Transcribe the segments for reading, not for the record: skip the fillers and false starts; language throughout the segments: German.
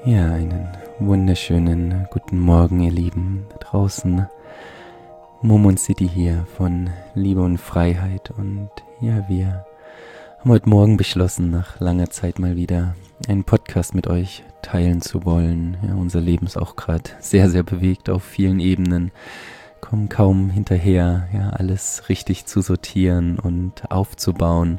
Ja, einen wunderschönen guten Morgen, ihr Lieben da draußen. Momon City hier von Liebe und Freiheit. Und ja, wir haben heute Morgen beschlossen, nach langer Zeit mal wieder einen Podcast mit euch teilen zu wollen. Ja, unser Leben ist auch gerade sehr, sehr bewegt auf vielen Ebenen. Kommen kaum hinterher, ja, alles richtig zu sortieren und aufzubauen.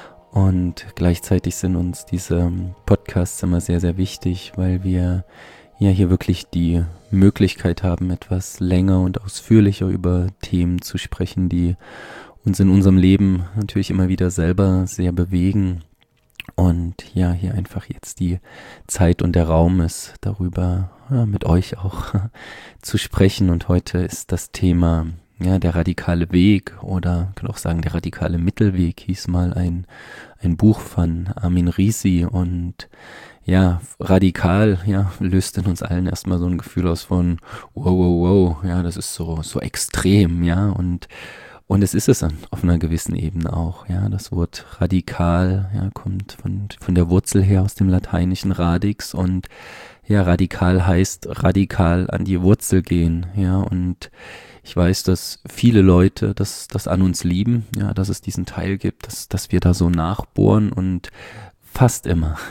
Und gleichzeitig sind uns diese Podcasts immer sehr, sehr wichtig, weil wir ja hier wirklich die Möglichkeit haben, etwas länger und ausführlicher über Themen zu sprechen, die uns in unserem Leben natürlich immer wieder selber sehr bewegen. Und ja, hier einfach jetzt die Zeit und der Raum ist, darüber mit euch auch zu sprechen. Und heute ist das Thema der radikale Weg, oder ich kann auch sagen, der radikale Mittelweg, hieß mal ein Buch von Amin Risi. Und ja, radikal, ja, löst in uns allen erstmal so ein Gefühl aus von wow, wow, wow, ja, das ist so extrem, ja, und es ist es auf einer gewissen Ebene auch, ja. Das Wort radikal, ja, kommt von der Wurzel her aus dem lateinischen radix, und ja, radikal heißt radikal an die Wurzel gehen, ja. Und ich weiß, dass viele Leute das an uns lieben, ja, dass es diesen Teil gibt, dass wir da so nachbohren, und fast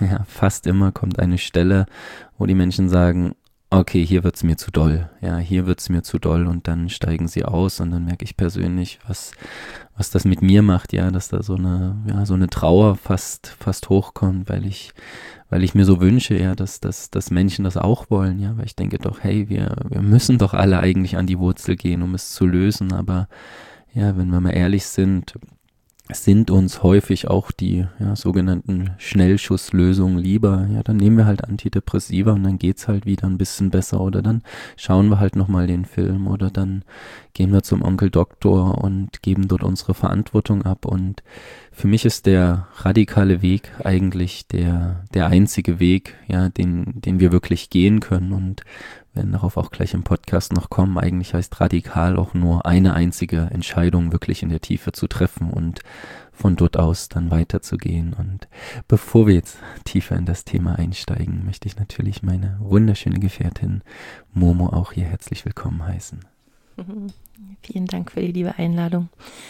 immer kommt eine Stelle, wo die Menschen sagen, okay, hier wird's mir zu doll, ja, hier wird's mir zu doll, und dann steigen sie aus, und dann merke ich persönlich, was das mit mir macht, ja, dass da so eine Trauer fast hochkommt, weil ich mir so wünsche, ja, dass Menschen das auch wollen, ja, weil ich denke doch, hey, wir müssen doch alle eigentlich an die Wurzel gehen, um es zu lösen, aber ja, wenn wir mal ehrlich sind uns häufig auch die sogenannten Schnellschusslösungen lieber. Ja, dann nehmen wir halt Antidepressiva und dann geht's halt wieder ein bisschen besser, oder dann schauen wir halt nochmal den Film, oder dann gehen wir zum Onkel Doktor und geben dort unsere Verantwortung ab. Und für mich ist der radikale Weg eigentlich der einzige Weg, ja, den wir wirklich gehen können. Und werden darauf auch gleich im Podcast noch kommen. Eigentlich heißt radikal auch nur eine einzige Entscheidung wirklich in der Tiefe zu treffen und von dort aus dann weiterzugehen. Und bevor wir jetzt tiefer in das Thema einsteigen, möchte ich natürlich meine wunderschöne Gefährtin Momo auch hier herzlich willkommen heißen. Vielen Dank für die liebe Einladung.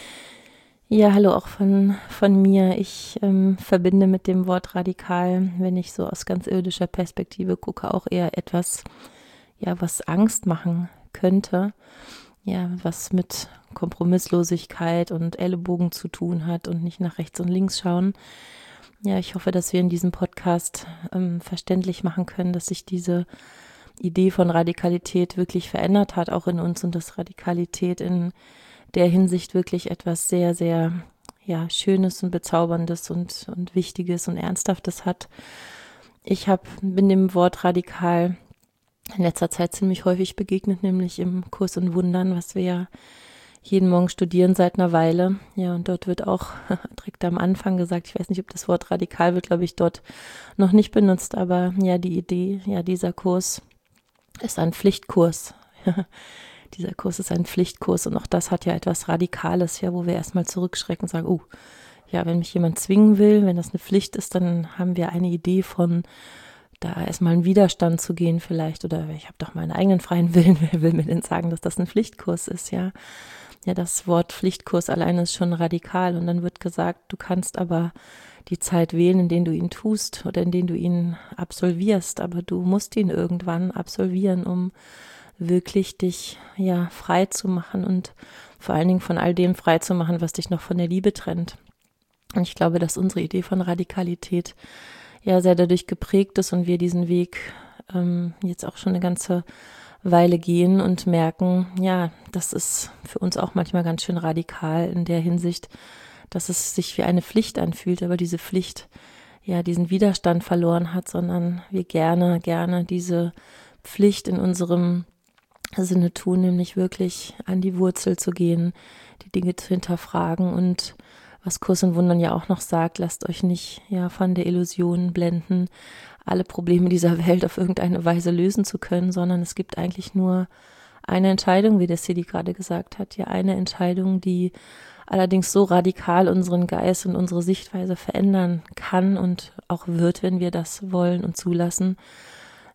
Ja, hallo auch von mir. Ich verbinde mit dem Wort radikal, wenn ich so aus ganz irdischer Perspektive gucke, auch eher etwas, ja, was Angst machen könnte, ja, was mit Kompromisslosigkeit und Ellenbogen zu tun hat und nicht nach rechts und links schauen. Ja, ich hoffe, dass wir in diesem Podcast verständlich machen können, dass sich diese Idee von Radikalität wirklich verändert hat, auch in uns, und dass Radikalität in der Hinsicht wirklich etwas sehr, sehr, ja, Schönes und Bezauberndes und Wichtiges und Ernsthaftes hat. Ich bin dem Wort radikal in letzter Zeit ziemlich häufig begegnet, nämlich im Kurs in Wundern, was wir ja jeden Morgen studieren seit einer Weile. Ja, und dort wird auch direkt am Anfang gesagt, ich weiß nicht, ob das Wort radikal wird, glaube ich, dort noch nicht benutzt, aber ja, die Idee, ja, dieser Kurs ist ein Pflichtkurs. Dieser Kurs ist ein Pflichtkurs, und auch das hat ja etwas Radikales, ja, wo wir erstmal zurückschrecken und sagen, oh, ja, wenn mich jemand zwingen will, wenn das eine Pflicht ist, dann haben wir eine Idee von, da erstmal in Widerstand zu gehen vielleicht, oder ich habe doch meinen eigenen freien Willen, wer will mir denn sagen, dass das ein Pflichtkurs ist, ja. Ja, das Wort Pflichtkurs alleine ist schon radikal, und dann wird gesagt, du kannst aber die Zeit wählen, in denen du ihn tust oder in denen du ihn absolvierst, aber du musst ihn irgendwann absolvieren, um wirklich dich, ja, frei zu machen und vor allen Dingen von all dem frei zu machen, was dich noch von der Liebe trennt. Und ich glaube, dass unsere Idee von Radikalität ja sehr dadurch geprägt ist und wir diesen Weg jetzt auch schon eine ganze Weile gehen und merken, ja, das ist für uns auch manchmal ganz schön radikal in der Hinsicht, dass es sich wie eine Pflicht anfühlt, aber diese Pflicht ja diesen Widerstand verloren hat, sondern wir gerne diese Pflicht in unserem Sinne tun, nämlich wirklich an die Wurzel zu gehen, die Dinge zu hinterfragen, und was Kurs in Wundern ja auch noch sagt, lasst euch nicht von der Illusion blenden, alle Probleme dieser Welt auf irgendeine Weise lösen zu können, sondern es gibt eigentlich nur eine Entscheidung, wie der Sidi gerade gesagt hat, ja, eine Entscheidung, die allerdings so radikal unseren Geist und unsere Sichtweise verändern kann und auch wird, wenn wir das wollen und zulassen.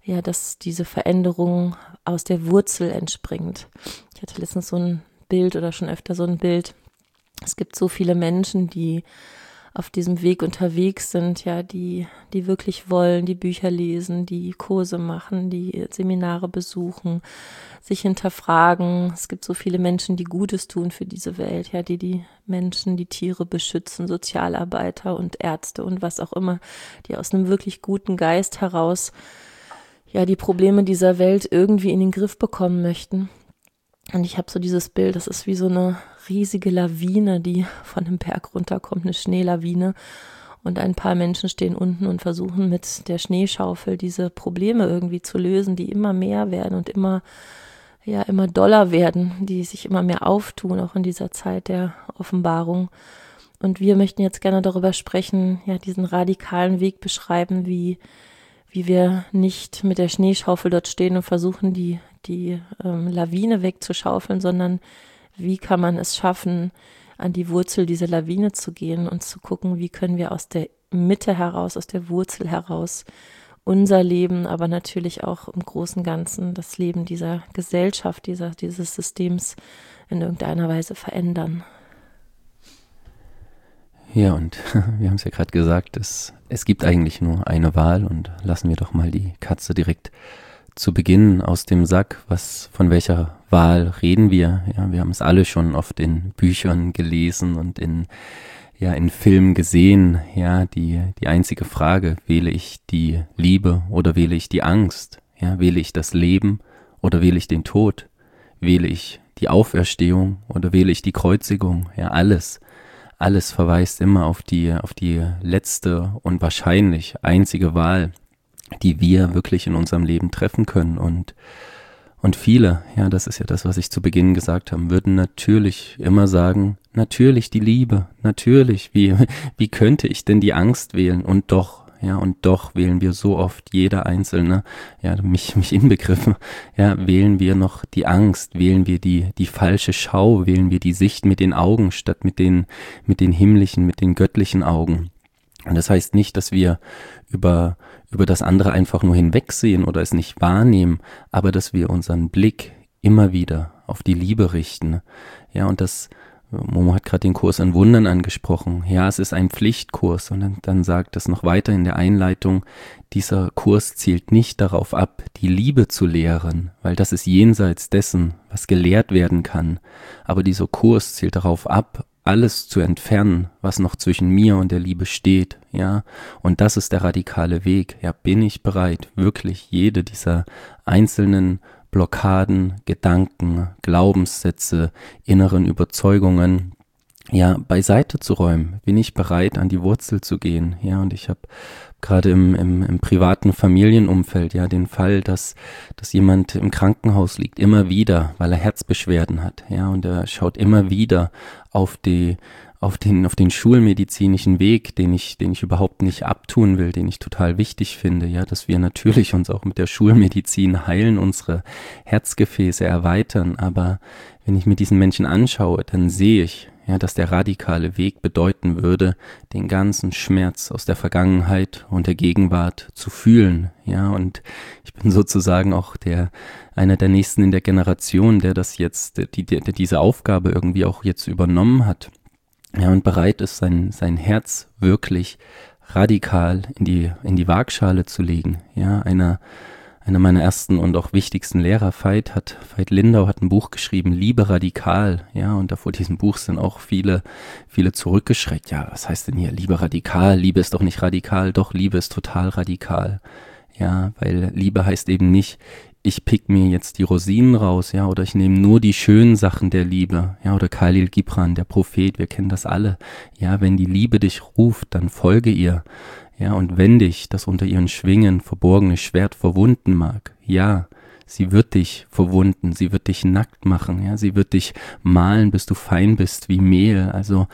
ja, dass diese Veränderung aus der Wurzel entspringt. Ich hatte letztens so ein Bild oder schon öfter so ein Bild. Es gibt so viele Menschen, die auf diesem Weg unterwegs sind, ja, die wirklich wollen, die Bücher lesen, die Kurse machen, die Seminare besuchen, sich hinterfragen. Es gibt so viele Menschen, die Gutes tun für diese Welt, ja, die Menschen, die Tiere beschützen, Sozialarbeiter und Ärzte und was auch immer, die aus einem wirklich guten Geist heraus, ja, die Probleme dieser Welt irgendwie in den Griff bekommen möchten. Und ich habe so dieses Bild, das ist wie so eine riesige Lawine, die von einem Berg runterkommt, eine Schneelawine. Und ein paar Menschen stehen unten und versuchen mit der Schneeschaufel diese Probleme irgendwie zu lösen, die immer mehr werden und immer doller werden, die sich immer mehr auftun, auch in dieser Zeit der Offenbarung. Und wir möchten jetzt gerne darüber sprechen, ja, diesen radikalen Weg beschreiben, wie wir nicht mit der Schneeschaufel dort stehen und versuchen, die Lawine wegzuschaufeln, sondern wie kann man es schaffen, an die Wurzel dieser Lawine zu gehen und zu gucken, wie können wir aus der Mitte heraus, aus der Wurzel heraus unser Leben, aber natürlich auch im Großen und Ganzen das Leben dieser Gesellschaft, dieses Systems in irgendeiner Weise verändern. Ja, und wir haben es ja gerade gesagt, es gibt eigentlich nur eine Wahl, und lassen wir doch mal die Katze direkt zu Beginn aus dem Sack. Von welcher Wahl reden wir? Ja, wir haben es alle schon oft in Büchern gelesen und in Filmen gesehen. Ja, die einzige Frage: Wähle ich die Liebe oder wähle ich die Angst? Ja, wähle ich das Leben oder wähle ich den Tod? Wähle ich die Auferstehung oder wähle ich die Kreuzigung? Ja, alles verweist immer auf die letzte und wahrscheinlich einzige Wahl, die wir wirklich in unserem Leben treffen können. Und viele, ja, das ist ja das, was ich zu Beginn gesagt habe, würden natürlich immer sagen, natürlich die Liebe, natürlich, wie könnte ich denn die Angst wählen? Und doch wählen wir so oft, jeder Einzelne, ja, mich inbegriffen, ja, wählen wir noch die Angst, wählen wir die falsche Schau, wählen wir die Sicht mit den Augen statt mit den himmlischen, mit den göttlichen Augen. Und das heißt nicht, dass wir über das andere einfach nur hinwegsehen oder es nicht wahrnehmen, aber dass wir unseren Blick immer wieder auf die Liebe richten. Ja, und Momo hat gerade den Kurs in Wundern angesprochen. Ja, es ist ein Pflichtkurs, und dann sagt es noch weiter in der Einleitung: Dieser Kurs zielt nicht darauf ab, die Liebe zu lehren, weil das ist jenseits dessen, was gelehrt werden kann. Aber dieser Kurs zielt darauf ab, alles zu entfernen, was noch zwischen mir und der Liebe steht, ja. Und das ist der radikale Weg. Ja, bin ich bereit, wirklich jede dieser einzelnen Blockaden, Gedanken, Glaubenssätze, inneren Überzeugungen, ja, beiseite zu räumen? Bin ich bereit, an die Wurzel zu gehen? Ja, und ich habe gerade im privaten Familienumfeld ja den Fall, dass jemand im Krankenhaus liegt, immer wieder, weil er Herzbeschwerden hat, ja, und er schaut immer wieder auf den schulmedizinischen Weg, den ich überhaupt nicht abtun will, den ich total wichtig finde, ja, dass wir natürlich uns auch mit der Schulmedizin heilen, unsere Herzgefäße erweitern, aber wenn ich mir diesen Menschen anschaue, dann sehe ich, ja, dass der radikale Weg bedeuten würde, den ganzen Schmerz aus der Vergangenheit und der Gegenwart zu fühlen, ja, und ich bin sozusagen auch einer der Nächsten in der Generation, der das jetzt, der diese Aufgabe irgendwie auch jetzt übernommen hat, ja, und bereit ist, sein Herz wirklich radikal in die Waagschale zu legen, ja. Einer meiner ersten und auch wichtigsten Lehrer, Veit Lindau, hat ein Buch geschrieben, Liebe radikal, ja, und vor diesem Buch sind auch viele zurückgeschreckt. Ja, was heißt denn hier Liebe radikal? Liebe ist doch nicht radikal. Doch, Liebe ist total radikal, ja, weil Liebe heißt eben nicht, ich pick mir jetzt die Rosinen raus, ja, oder ich nehme nur die schönen Sachen der Liebe, ja, oder Khalil Gibran, der Prophet, wir kennen das alle, ja, wenn die Liebe dich ruft, dann folge ihr. Ja, und wenn dich das unter ihren Schwingen verborgene Schwert verwunden mag, ja, sie wird dich verwunden, sie wird dich nackt machen, ja, sie wird dich mahlen, bis du fein bist wie Mehl, also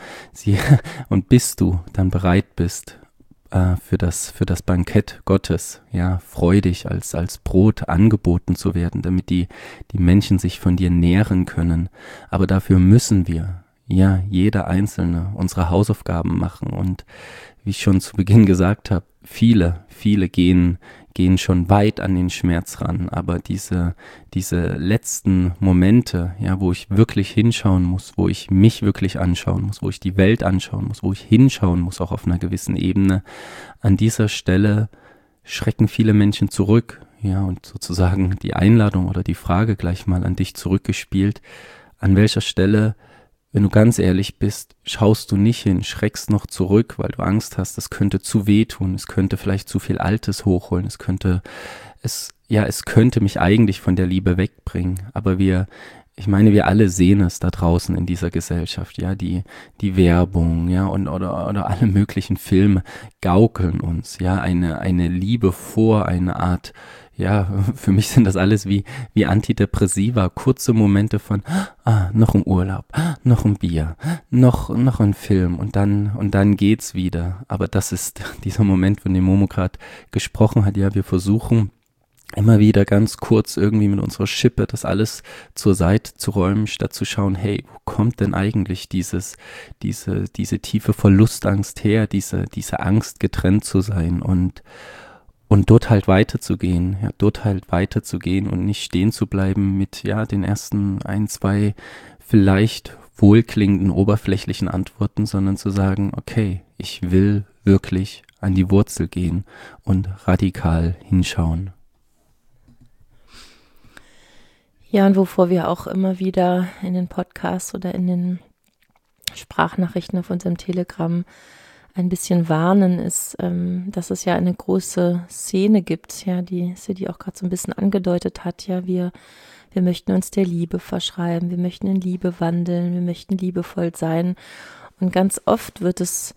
und bis du dann bereit bist für das Bankett Gottes, ja, freudig als Brot angeboten zu werden, damit die Menschen sich von dir nähren können, aber dafür müssen wir, ja, jeder Einzelne unsere Hausaufgaben machen. Und wie ich schon zu Beginn gesagt habe, viele gehen gehen schon weit an den Schmerz ran, aber diese letzten Momente, ja, wo ich wirklich hinschauen muss, wo ich mich wirklich anschauen muss, wo ich die Welt anschauen muss, wo ich hinschauen muss, auch auf einer gewissen Ebene, an dieser Stelle schrecken viele Menschen zurück, ja, und sozusagen die Einladung oder die Frage gleich mal an dich zurückgespielt, an welcher Stelle, wenn du ganz ehrlich bist, schaust du nicht hin, schreckst noch zurück, weil du Angst hast, es könnte zu weh tun, es könnte vielleicht zu viel Altes hochholen, es könnte mich eigentlich von der Liebe wegbringen, aber wir alle sehen es da draußen in dieser Gesellschaft, ja, die Werbung, ja, oder alle möglichen Filme gaukeln uns, ja, eine Liebe vor, eine Art, ja, für mich sind das alles wie Antidepressiva, kurze Momente von, noch ein Urlaub, noch ein Bier, noch ein Film und dann geht's wieder. Aber das ist dieser Moment, von dem Momo gerade gesprochen hat, ja, wir versuchen immer wieder ganz kurz irgendwie mit unserer Schippe das alles zur Seite zu räumen, statt zu schauen, hey, wo kommt denn eigentlich diese tiefe Verlustangst her, diese Angst, getrennt zu sein und dort halt weiterzugehen, ja, und nicht stehen zu bleiben mit, ja, den ersten 1, 2 vielleicht wohlklingenden, oberflächlichen Antworten, sondern zu sagen, okay, ich will wirklich an die Wurzel gehen und radikal hinschauen. Ja, und wovor wir auch immer wieder in den Podcasts oder in den Sprachnachrichten auf unserem Telegram ein bisschen warnen, ist, dass es ja eine große Szene gibt, ja, die Sidi auch gerade so ein bisschen angedeutet hat, ja, wir möchten uns der Liebe verschreiben, wir möchten in Liebe wandeln, wir möchten liebevoll sein und ganz oft wird es,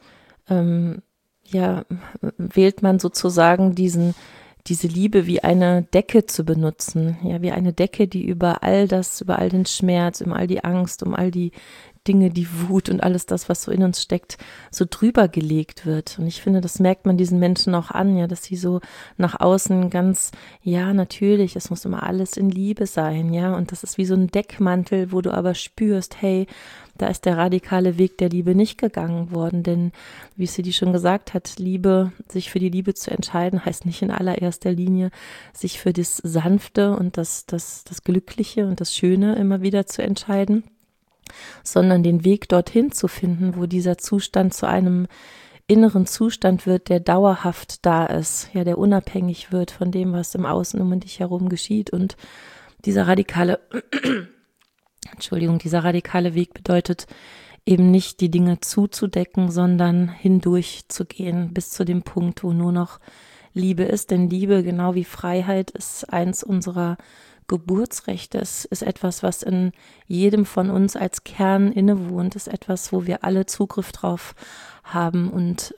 wählt man sozusagen diese Liebe wie eine Decke zu benutzen, ja, wie eine Decke, die über all den Schmerz, um all die Angst, um all die Dinge, die Wut und alles das, was so in uns steckt, so drüber gelegt wird. Und ich finde, das merkt man diesen Menschen auch an, ja, dass sie so nach außen ganz, ja, natürlich, es muss immer alles in Liebe sein, ja, und das ist wie so ein Deckmantel, wo du aber spürst, hey, da ist der radikale Weg der Liebe nicht gegangen worden, denn wie Sidi schon gesagt hat, sich für die Liebe zu entscheiden, heißt nicht in allererster Linie, sich für das Sanfte und das Glückliche und das Schöne immer wieder zu entscheiden, sondern den Weg dorthin zu finden, wo dieser Zustand zu einem inneren Zustand wird, der dauerhaft da ist, ja, der unabhängig wird von dem, was im Außen um dich herum geschieht. Und dieser radikale Weg bedeutet eben nicht, die Dinge zuzudecken, sondern hindurch zu gehen, bis zu dem Punkt, wo nur noch Liebe ist. Denn Liebe, genau wie Freiheit, ist eins unserer Geburtsrechte. Es ist etwas, was in jedem von uns als Kern innewohnt, ist etwas, wo wir alle Zugriff drauf haben und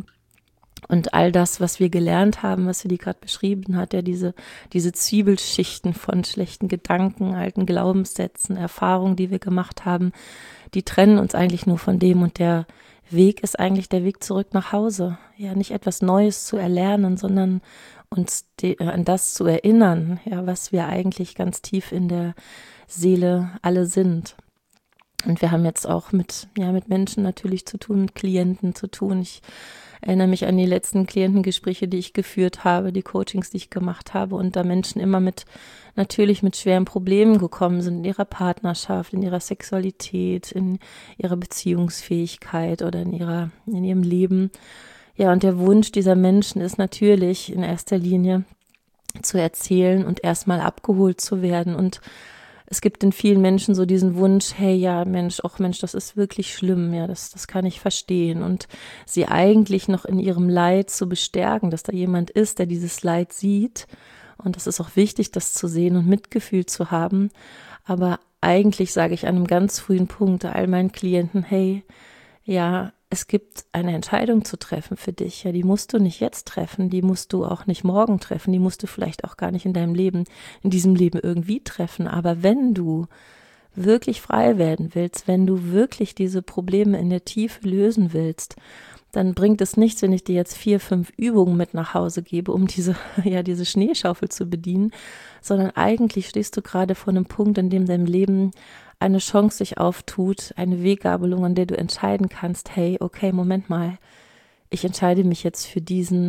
all das, was wir gelernt haben, was sie gerade beschrieben hat, ja, diese Zwiebelschichten von schlechten Gedanken, alten Glaubenssätzen, Erfahrungen, die wir gemacht haben, die trennen uns eigentlich nur von dem und der Weg ist eigentlich der Weg zurück nach Hause. Ja, nicht etwas Neues zu erlernen, sondern uns an das zu erinnern, ja, was wir eigentlich ganz tief in der Seele alle sind. Und wir haben jetzt auch mit Menschen natürlich zu tun, mit Klienten zu tun. Ich erinnere mich an die letzten Klientengespräche, die ich geführt habe, die Coachings, die ich gemacht habe und da Menschen immer natürlich mit schweren Problemen gekommen sind in ihrer Partnerschaft, in ihrer Sexualität, in ihrer Beziehungsfähigkeit oder in ihrem Leben. Ja, und der Wunsch dieser Menschen ist natürlich in erster Linie zu erzählen und erstmal abgeholt zu werden. Und es gibt in vielen Menschen so diesen Wunsch, hey, ja, Mensch, das ist wirklich schlimm, ja, das kann ich verstehen. Und sie eigentlich noch in ihrem Leid zu bestärken, dass da jemand ist, der dieses Leid sieht. Und das ist auch wichtig, das zu sehen und Mitgefühl zu haben. Aber eigentlich sage ich an einem ganz frühen Punkt all meinen Klienten, hey, ja, es gibt eine Entscheidung zu treffen für dich. Ja, die musst du nicht jetzt treffen, die musst du auch nicht morgen treffen, die musst du vielleicht auch gar nicht in diesem Leben irgendwie treffen. Aber wenn du wirklich frei werden willst, wenn du wirklich diese Probleme in der Tiefe lösen willst, dann bringt es nichts, wenn ich dir jetzt 4, 5 Übungen mit nach Hause gebe, um diese Schneeschaufel zu bedienen, sondern eigentlich stehst du gerade vor einem Punkt, in dem dein Leben eine Chance sich auftut, eine Weggabelung, an der du entscheiden kannst, hey, okay, Moment mal, ich entscheide mich jetzt für diesen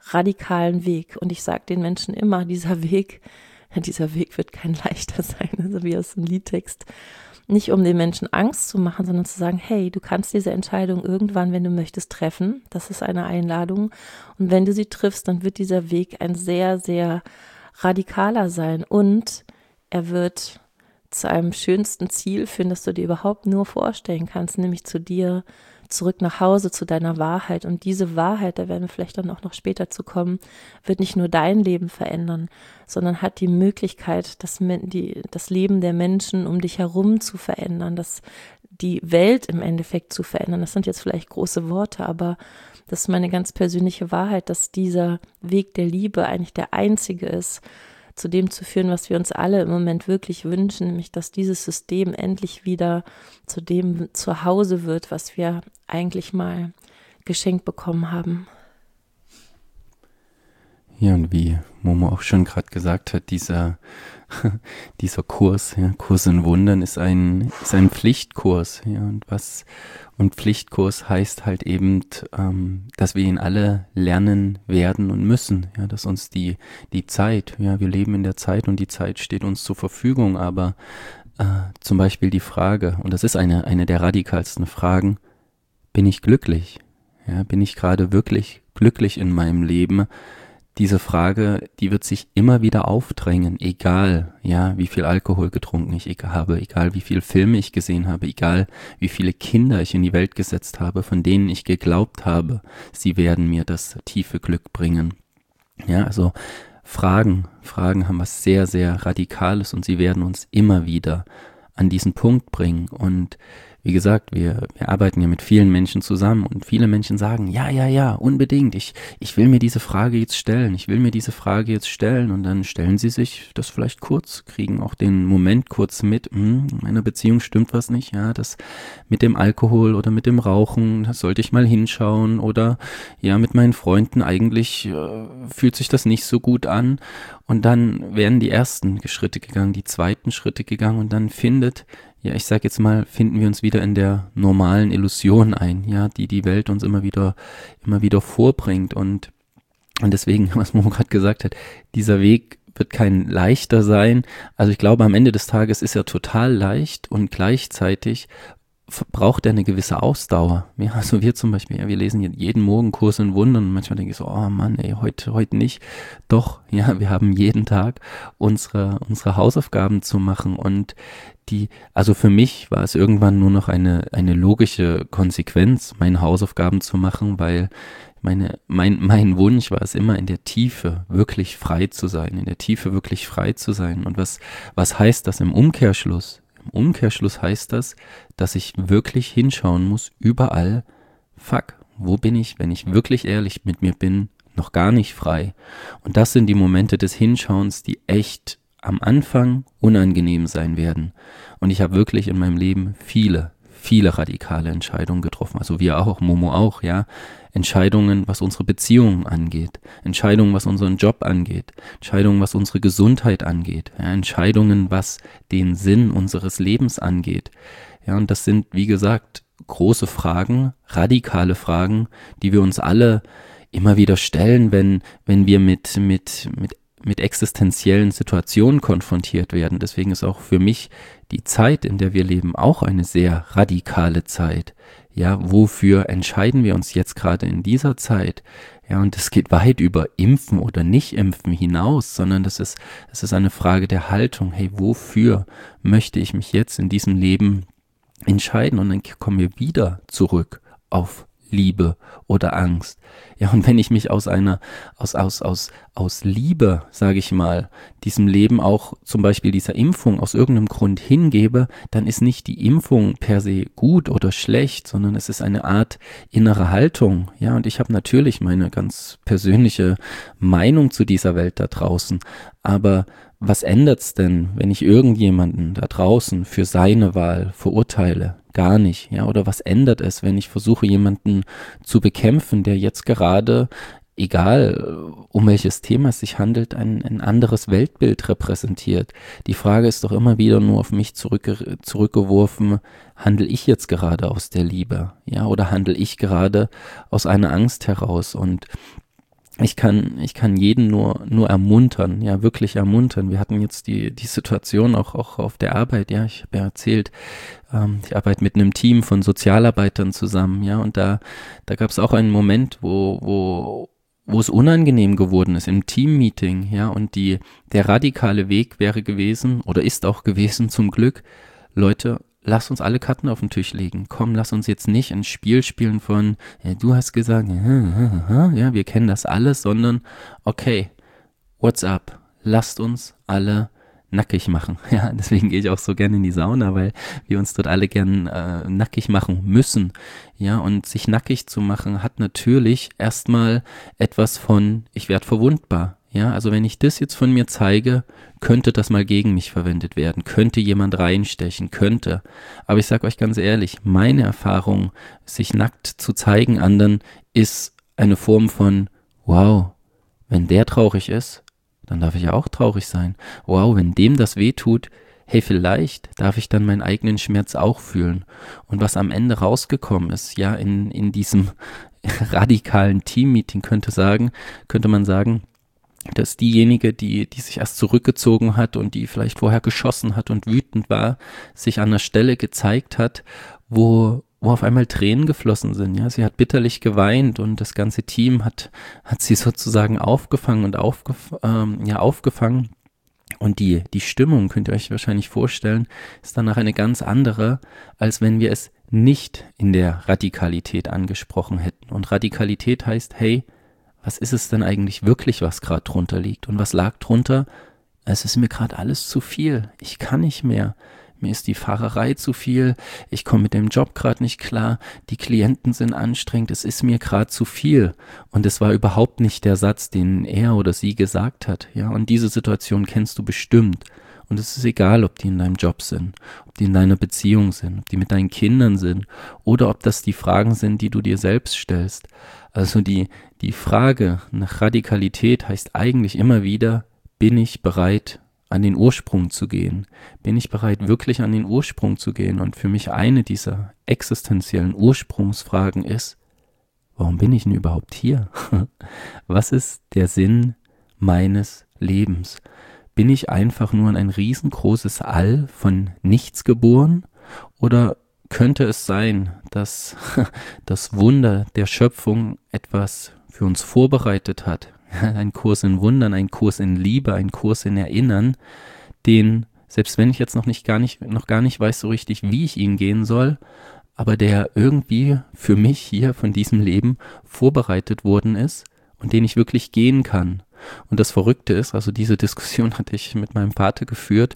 radikalen Weg. Und ich sage den Menschen immer, dieser Weg wird kein leichter sein, also wie aus dem Liedtext. Nicht um den Menschen Angst zu machen, sondern zu sagen, hey, du kannst diese Entscheidung irgendwann, wenn du möchtest, treffen. Das ist eine Einladung. Und wenn du sie triffst, dann wird dieser Weg ein sehr, sehr radikaler sein. Und er wird zu einem schönsten Ziel führen, das du dir überhaupt nur vorstellen kannst, nämlich zu dir, zurück nach Hause, zu deiner Wahrheit. Und diese Wahrheit, da werden wir vielleicht dann auch noch später zu kommen, wird nicht nur dein Leben verändern, sondern hat die Möglichkeit, das Leben der Menschen um dich herum zu verändern, die Welt im Endeffekt zu verändern. Das sind jetzt vielleicht große Worte, aber das ist meine ganz persönliche Wahrheit, dass dieser Weg der Liebe eigentlich der einzige ist, zu dem zu führen, was wir uns alle im Moment wirklich wünschen, nämlich dass dieses System endlich wieder zu dem Zuhause wird, was wir eigentlich mal geschenkt bekommen haben. Ja, und wie Momo auch schon gerade gesagt hat, dieser Kurs, ja, Kurs in Wundern ist ein Pflichtkurs, ja, und Pflichtkurs heißt halt eben, dass wir ihn alle lernen werden und müssen, ja, dass uns die Zeit, ja, wir leben in der Zeit und die Zeit steht uns zur Verfügung, aber zum Beispiel die Frage, und das ist eine der radikalsten Fragen, bin ich glücklich? Ja, bin ich gerade wirklich glücklich in meinem Leben? Diese Frage, die wird sich immer wieder aufdrängen, egal, ja, wie viel Alkohol getrunken ich habe, egal wie viele Filme ich gesehen habe, egal wie viele Kinder ich in die Welt gesetzt habe, von denen ich geglaubt habe, sie werden mir das tiefe Glück bringen. Ja, also Fragen haben was sehr, sehr Radikales und sie werden uns immer wieder an diesen Punkt bringen. Und wie gesagt, wir arbeiten ja mit vielen Menschen zusammen und viele Menschen sagen, ja, unbedingt, ich will mir diese Frage jetzt stellen, und dann stellen sie sich das vielleicht kurz, kriegen auch den Moment kurz mit, in meiner Beziehung stimmt was nicht, ja, das mit dem Alkohol oder mit dem Rauchen, das sollte ich mal hinschauen, oder ja, mit meinen Freunden eigentlich fühlt sich das nicht so gut an, und dann werden die ersten Schritte gegangen, die zweiten Schritte gegangen, und dann finden wir uns wieder in der normalen Illusion ein, ja, die Welt uns immer wieder vorbringt, und deswegen, was Momo gerade gesagt hat, dieser Weg wird kein leichter sein. Also ich glaube, am Ende des Tages ist er total leicht und gleichzeitig braucht er eine gewisse Ausdauer. Ja, also wir zum Beispiel, ja, wir lesen jeden Morgen Kurs in Wundern und manchmal denke ich so, oh Mann, ey, heute nicht. Doch, ja, wir haben jeden Tag unsere Hausaufgaben zu machen, und also für mich war es irgendwann nur noch eine logische Konsequenz, meine Hausaufgaben zu machen, weil mein Wunsch war es immer, in der Tiefe wirklich frei zu sein, Und was heißt das im Umkehrschluss? Im Umkehrschluss heißt das, dass ich wirklich hinschauen muss, überall, wo bin ich, wenn ich wirklich ehrlich mit mir bin, noch gar nicht frei. Und das sind die Momente des Hinschauens, die echt am Anfang unangenehm sein werden. Und ich habe wirklich in meinem Leben viele radikale Entscheidungen getroffen, also wir auch, Momo auch, ja. Entscheidungen, was unsere Beziehungen angeht, Entscheidungen, was unseren Job angeht, Entscheidungen, was unsere Gesundheit angeht, ja, Entscheidungen, was den Sinn unseres Lebens angeht. Ja, und das sind, wie gesagt, große Fragen, radikale Fragen, die wir uns alle immer wieder stellen, wenn wir mit existenziellen Situationen konfrontiert werden. Deswegen ist auch für mich die Zeit, in der wir leben, auch eine sehr radikale Zeit. Ja, wofür entscheiden wir uns jetzt gerade in dieser Zeit? Ja, und es geht weit über Impfen oder Nicht-Impfen hinaus, sondern das ist eine Frage der Haltung. Hey, wofür möchte ich mich jetzt in diesem Leben entscheiden? Und dann kommen wir wieder zurück auf Liebe oder Angst. Ja, und wenn ich mich aus Liebe, sage ich mal, diesem Leben auch zum Beispiel dieser Impfung aus irgendeinem Grund hingebe, dann ist nicht die Impfung per se gut oder schlecht, sondern es ist eine Art innere Haltung. Ja, und ich habe natürlich meine ganz persönliche Meinung zu dieser Welt da draußen, aber was ändert's denn, wenn ich irgendjemanden da draußen für seine Wahl verurteile? Gar nicht, ja, oder was ändert es, wenn ich versuche, jemanden zu bekämpfen, der jetzt gerade, egal um welches Thema es sich handelt, ein anderes Weltbild repräsentiert? Die Frage ist doch immer wieder nur auf mich zurückgeworfen, handle ich jetzt gerade aus der Liebe, ja, oder handle ich gerade aus einer Angst heraus? Und ich kann jeden nur ermuntern, ja, wirklich ermuntern. Wir hatten jetzt die Situation auch auf der Arbeit, ja, ich habe ja erzählt, ich arbeite mit einem Team von Sozialarbeitern zusammen, ja, und da gab es auch einen Moment, wo es unangenehm geworden ist im Teammeeting, ja, und der radikale Weg wäre gewesen oder ist auch gewesen zum Glück, Leute, lass uns alle Karten auf den Tisch legen. Komm, lass uns jetzt nicht ein Spiel spielen von, ja, du hast gesagt, ja, wir kennen das alles, sondern, okay, what's up? Lasst uns alle nackig machen. Ja, deswegen gehe ich auch so gerne in die Sauna, weil wir uns dort alle gern nackig machen müssen. Ja, und sich nackig zu machen hat natürlich erstmal etwas von, ich werde verwundbar. Ja, also wenn ich das jetzt von mir zeige, könnte das mal gegen mich verwendet werden, könnte jemand reinstechen, könnte. Aber ich sage euch ganz ehrlich, meine Erfahrung, sich nackt zu zeigen anderen, ist eine Form von, wow, wenn der traurig ist, dann darf ich ja auch traurig sein. Wow, wenn dem das weh tut, hey, vielleicht darf ich dann meinen eigenen Schmerz auch fühlen. Und was am Ende rausgekommen ist, ja, in diesem radikalen Teammeeting könnte man sagen, dass diejenige, die sich erst zurückgezogen hat und die vielleicht vorher geschossen hat und wütend war, sich an einer Stelle gezeigt hat, wo auf einmal Tränen geflossen sind. Ja, sie hat bitterlich geweint und das ganze Team hat sie sozusagen aufgefangen und aufgefangen. Und die Stimmung, könnt ihr euch wahrscheinlich vorstellen, ist danach eine ganz andere, als wenn wir es nicht in der Radikalität angesprochen hätten. Und Radikalität heißt, hey, was ist es denn eigentlich wirklich, was gerade drunter liegt? Und was lag drunter? Es ist mir gerade alles zu viel. Ich kann nicht mehr. Mir ist die Fahrerei zu viel. Ich komme mit dem Job gerade nicht klar. Die Klienten sind anstrengend. Es ist mir gerade zu viel. Und es war überhaupt nicht der Satz, den er oder sie gesagt hat. Ja, und diese Situation kennst du bestimmt. Und es ist egal, ob die in deinem Job sind, ob die in deiner Beziehung sind, ob die mit deinen Kindern sind oder ob das die Fragen sind, die du dir selbst stellst. Also die Frage nach Radikalität heißt eigentlich immer wieder, bin ich bereit, an den Ursprung zu gehen? Bin ich bereit, wirklich an den Ursprung zu gehen? Und für mich eine dieser existenziellen Ursprungsfragen ist, warum bin ich denn überhaupt hier? Was ist der Sinn meines Lebens? Bin ich einfach nur in ein riesengroßes All von nichts geboren? Oder könnte es sein, dass das Wunder der Schöpfung etwas für uns vorbereitet hat? Ein Kurs in Wundern, ein Kurs in Liebe, ein Kurs in Erinnern, den, selbst wenn ich jetzt noch gar nicht weiß so richtig, wie ich ihn gehen soll, aber der irgendwie für mich hier von diesem Leben vorbereitet worden ist und den ich wirklich gehen kann. Und das Verrückte ist, also diese Diskussion hatte ich mit meinem Vater geführt,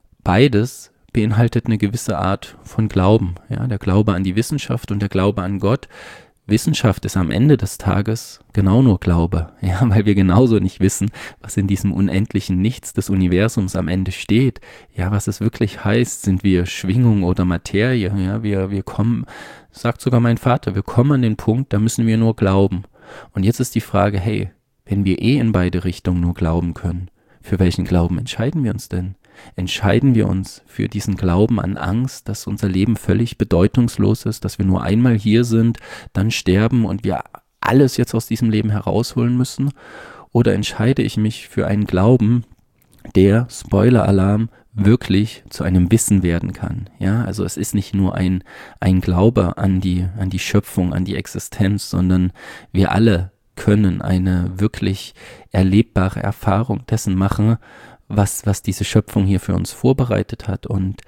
beides beinhaltet eine gewisse Art von Glauben. Ja, der Glaube an die Wissenschaft und der Glaube an Gott. Wissenschaft ist am Ende des Tages genau nur Glaube, ja, weil wir genauso nicht wissen, was in diesem unendlichen Nichts des Universums am Ende steht. Ja, was es wirklich heißt, sind wir Schwingung oder Materie, ja, wir kommen, sagt sogar mein Vater, wir kommen an den Punkt, da müssen wir nur glauben. Und jetzt ist die Frage, hey, wenn wir in beide Richtungen nur glauben können, für welchen Glauben entscheiden wir uns denn? Entscheiden wir uns für diesen Glauben an Angst, dass unser Leben völlig bedeutungslos ist, dass wir nur einmal hier sind, dann sterben und wir alles jetzt aus diesem Leben herausholen müssen? Oder entscheide ich mich für einen Glauben, der, Spoiler-Alarm, wirklich zu einem Wissen werden kann? Ja, also es ist nicht nur ein Glaube an die Schöpfung, an die Existenz, sondern wir alle können eine wirklich erlebbare Erfahrung dessen machen, was diese Schöpfung hier für uns vorbereitet hat. Und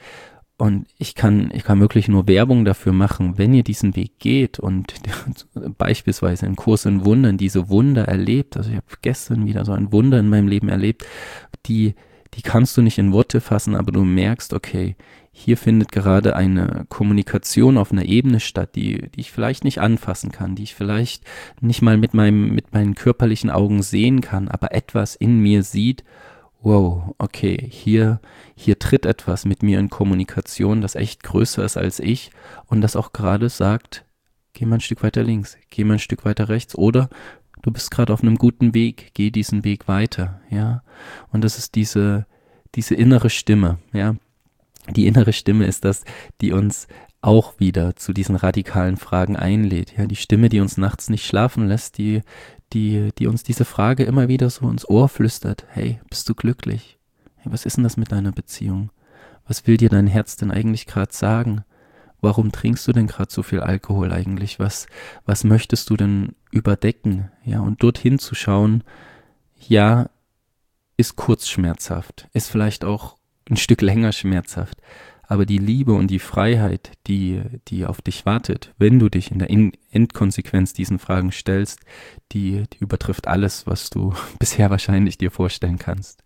ich kann wirklich nur Werbung dafür machen, wenn ihr diesen Weg geht und beispielsweise einen Kurs in Wundern, diese Wunder erlebt. Also ich habe gestern wieder so ein Wunder in meinem Leben erlebt, die kannst du nicht in Worte fassen, aber du merkst, okay, hier findet gerade eine Kommunikation auf einer Ebene statt, die ich vielleicht nicht anfassen kann, die ich vielleicht nicht mal mit meinen körperlichen Augen sehen kann, aber etwas in mir sieht. Wow, okay, hier tritt etwas mit mir in Kommunikation, das echt größer ist als ich und das auch gerade sagt, geh mal ein Stück weiter links, geh mal ein Stück weiter rechts oder du bist gerade auf einem guten Weg, geh diesen Weg weiter, ja. Und das ist diese innere Stimme, ja. Die innere Stimme ist das, die uns auch wieder zu diesen radikalen Fragen einlädt. Ja, die Stimme, die uns nachts nicht schlafen lässt, die uns diese Frage immer wieder so ins Ohr flüstert. Hey, bist du glücklich? Hey, was ist denn das mit deiner Beziehung? Was will dir dein Herz denn eigentlich gerade sagen? Warum trinkst du denn gerade so viel Alkohol eigentlich? Was möchtest du denn überdecken? Ja, und dorthin zu schauen, ja, ist kurz schmerzhaft, ist vielleicht auch ein Stück länger schmerzhaft, aber die Liebe und die Freiheit, die auf dich wartet, wenn du dich in der Endkonsequenz diesen Fragen stellst, die übertrifft alles, was du bisher wahrscheinlich dir vorstellen kannst.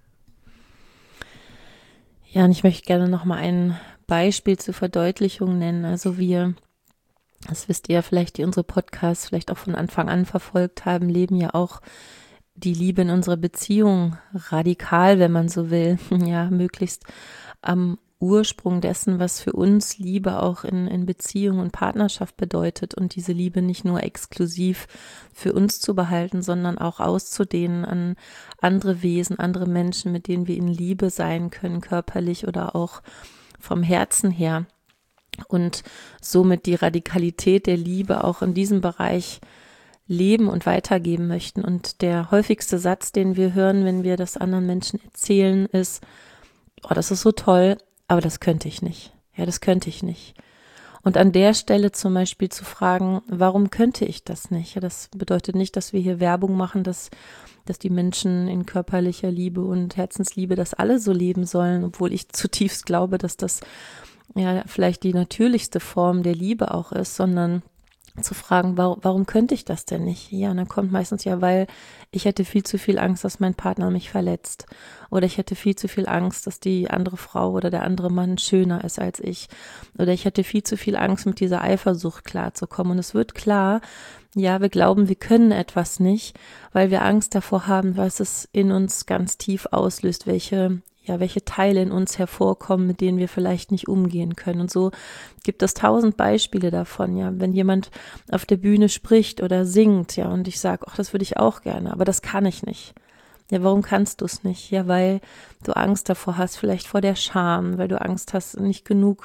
Ja, und ich möchte gerne noch mal ein Beispiel zur Verdeutlichung nennen. Also das wisst ihr vielleicht, die unsere Podcasts vielleicht auch von Anfang an verfolgt haben, leben ja auch die Liebe in unserer Beziehung radikal, wenn man so will, ja, möglichst am Ursprung dessen, was für uns Liebe auch in Beziehung und Partnerschaft bedeutet und diese Liebe nicht nur exklusiv für uns zu behalten, sondern auch auszudehnen an andere Wesen, andere Menschen, mit denen wir in Liebe sein können, körperlich oder auch vom Herzen her und somit die Radikalität der Liebe auch in diesem Bereich leben und weitergeben möchten. Und der häufigste Satz, den wir hören, wenn wir das anderen Menschen erzählen, ist, oh, das ist so toll, aber das könnte ich nicht. Ja, das könnte ich nicht. Und an der Stelle zum Beispiel zu fragen, warum könnte ich das nicht? Ja, das bedeutet nicht, dass wir hier Werbung machen, dass die Menschen in körperlicher Liebe und Herzensliebe das alle so leben sollen, obwohl ich zutiefst glaube, dass das ja vielleicht die natürlichste Form der Liebe auch ist, sondern zu fragen, warum könnte ich das denn nicht? Ja, und dann kommt meistens ja, weil ich hätte viel zu viel Angst, dass mein Partner mich verletzt. Oder ich hätte viel zu viel Angst, dass die andere Frau oder der andere Mann schöner ist als ich. Oder ich hätte viel zu viel Angst, mit dieser Eifersucht klarzukommen. Und es wird klar, ja, wir glauben, wir können etwas nicht, weil wir Angst davor haben, was es in uns ganz tief auslöst, welche Teile in uns hervorkommen, mit denen wir vielleicht nicht umgehen können. Und so gibt es 1000 Beispiele davon, ja, wenn jemand auf der Bühne spricht oder singt, ja, und ich sage, ach, das würde ich auch gerne, aber das kann ich nicht. Ja, warum kannst du es nicht? Ja, weil du Angst davor hast, vielleicht vor der Scham, weil du Angst hast, nicht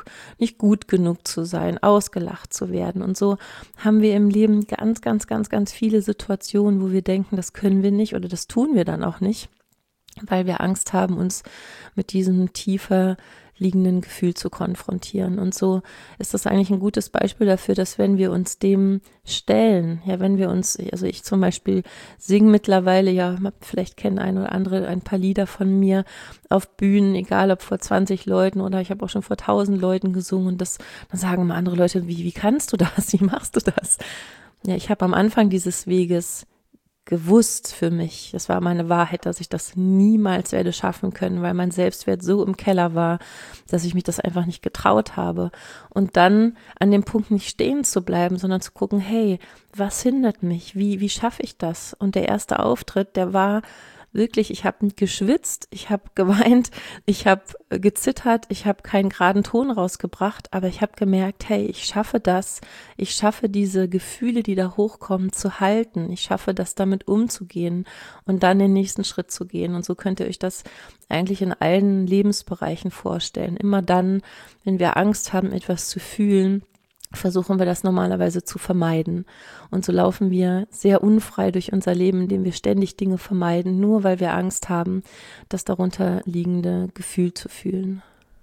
gut genug zu sein, ausgelacht zu werden. Und so haben wir im Leben ganz, ganz, ganz, ganz viele Situationen, wo wir denken, das können wir nicht oder das tun wir dann auch nicht, weil wir Angst haben, uns mit diesem tiefer liegenden Gefühl zu konfrontieren. Und so ist das eigentlich ein gutes Beispiel dafür, dass wenn wir uns dem stellen, ja, wenn wir uns, also ich zum Beispiel singe mittlerweile, ja, vielleicht kennen ein oder andere ein paar Lieder von mir auf Bühnen, egal ob vor 20 Leuten oder ich habe auch schon vor 1000 Leuten gesungen und dann sagen immer andere Leute, wie kannst du das, wie machst du das? Ja, ich habe am Anfang dieses Weges gewusst für mich, das war meine Wahrheit, dass ich das niemals werde schaffen können, weil mein Selbstwert so im Keller war, dass ich mich das einfach nicht getraut habe. Und dann an dem Punkt nicht stehen zu bleiben, sondern zu gucken, hey, was hindert mich? Wie schaffe ich das? Und der erste Auftritt, der war wirklich, ich habe geschwitzt, ich habe geweint, ich habe gezittert, ich habe keinen geraden Ton rausgebracht, aber ich habe gemerkt, hey, ich schaffe das, ich schaffe diese Gefühle, die da hochkommen, zu halten, ich schaffe das, damit umzugehen und dann den nächsten Schritt zu gehen. Und so könnt ihr euch das eigentlich in allen Lebensbereichen vorstellen. Immer dann, wenn wir Angst haben, etwas zu fühlen, versuchen wir das normalerweise zu vermeiden. Und so laufen wir sehr unfrei durch unser Leben, indem wir ständig Dinge vermeiden, nur weil wir Angst haben, das darunter liegende Gefühl zu fühlen.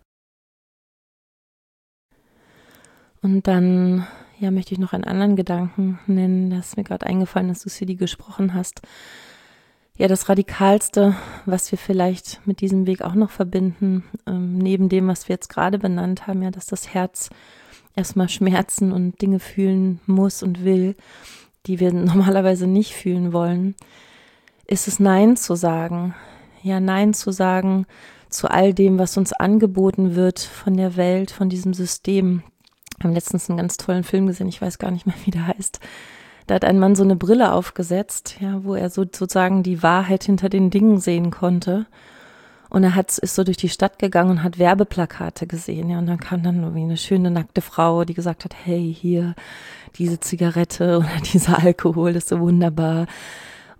Und dann, ja, möchte ich noch einen anderen Gedanken nennen, das ist mir gerade eingefallen, dass du, Sidi, gesprochen hast. Ja, das Radikalste, was wir vielleicht mit diesem Weg auch noch verbinden, neben dem, was wir jetzt gerade benannt haben, ja, dass das Herz erstmal Schmerzen und Dinge fühlen muss und will, die wir normalerweise nicht fühlen wollen, ist es Nein zu sagen. Ja, Nein zu sagen zu all dem, was uns angeboten wird von der Welt, von diesem System. Wir haben letztens einen ganz tollen Film gesehen, ich weiß gar nicht mehr, wie der heißt. Da hat ein Mann so eine Brille aufgesetzt, ja, wo er sozusagen die Wahrheit hinter den Dingen sehen konnte. Und er ist so durch die Stadt gegangen und hat Werbeplakate gesehen, ja, und dann kam dann irgendwie eine schöne nackte Frau, die gesagt hat, hey, hier, diese Zigarette oder dieser Alkohol ist so wunderbar.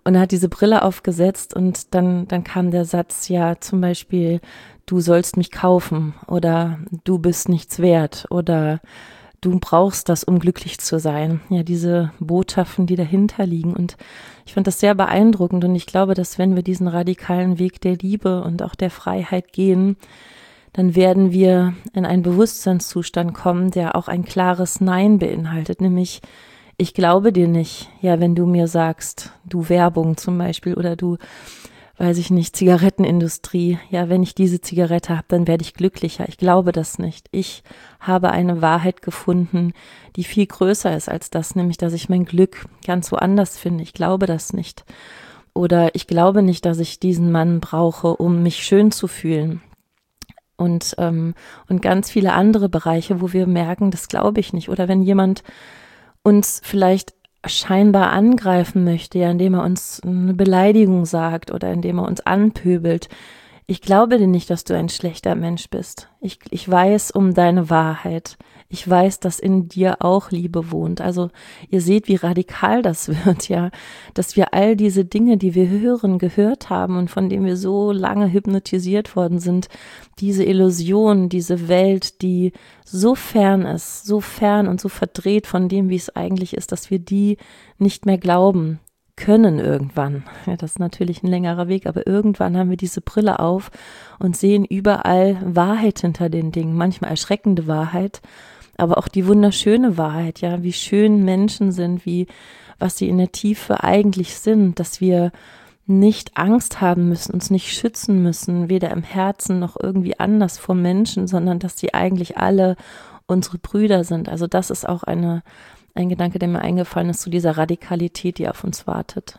Und er hat diese Brille aufgesetzt und dann kam der Satz, ja, zum Beispiel, du sollst mich kaufen oder du bist nichts wert oder du brauchst das, um glücklich zu sein. Ja, diese Botschaften, die dahinter liegen. Und ich fand das sehr beeindruckend und ich glaube, dass wenn wir diesen radikalen Weg der Liebe und auch der Freiheit gehen, dann werden wir in einen Bewusstseinszustand kommen, der auch ein klares Nein beinhaltet, nämlich ich glaube dir nicht, ja, wenn du mir sagst, du Werbung zum Beispiel oder du, weiß ich nicht, Zigarettenindustrie, ja, wenn ich diese Zigarette habe, dann werde ich glücklicher. Ich glaube das nicht. Ich habe eine Wahrheit gefunden, die viel größer ist als das, nämlich, dass ich mein Glück ganz woanders finde. Ich glaube das nicht. Oder ich glaube nicht, dass ich diesen Mann brauche, um mich schön zu fühlen. Und ganz viele andere Bereiche, wo wir merken, das glaube ich nicht. Oder wenn jemand uns vielleicht scheinbar angreifen möchte, ja, indem er uns eine Beleidigung sagt oder indem er uns anpöbelt. Ich glaube dir nicht, dass du ein schlechter Mensch bist. Ich weiß um deine Wahrheit. Ich weiß, dass in dir auch Liebe wohnt. Also ihr seht, wie radikal das wird, ja, dass wir all diese Dinge, die wir hören, gehört haben und von denen wir so lange hypnotisiert worden sind, diese Illusion, diese Welt, die so fern ist, so fern und so verdreht von dem, wie es eigentlich ist, dass wir die nicht mehr glauben können irgendwann. Ja, das ist natürlich ein längerer Weg, aber irgendwann haben wir diese Brille auf und sehen überall Wahrheit hinter den Dingen, manchmal erschreckende Wahrheit, aber auch die wunderschöne Wahrheit, ja, wie schön Menschen sind, was sie in der Tiefe eigentlich sind, dass wir nicht Angst haben müssen, uns nicht schützen müssen, weder im Herzen noch irgendwie anders vor Menschen, sondern dass sie eigentlich alle unsere Brüder sind. Also das ist auch ein Gedanke, der mir eingefallen ist, zu dieser Radikalität, die auf uns wartet.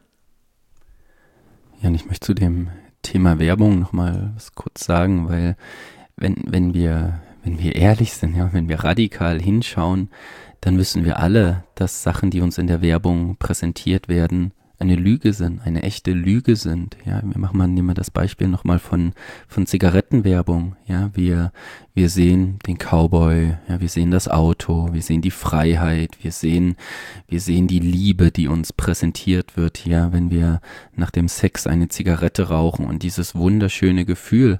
Ja, und ich möchte zu dem Thema Werbung nochmal was kurz sagen, weil wenn wir ehrlich sind, ja, wenn wir radikal hinschauen, dann wissen wir alle, dass Sachen, die uns in der Werbung präsentiert werden, eine Lüge sind, eine echte Lüge sind. Ja, nehmen wir das Beispiel nochmal von Zigarettenwerbung. Ja, wir sehen den Cowboy, ja, wir sehen das Auto, wir sehen die Freiheit, wir sehen die Liebe, die uns präsentiert wird, ja, wenn wir nach dem Sex eine Zigarette rauchen und dieses wunderschöne Gefühl.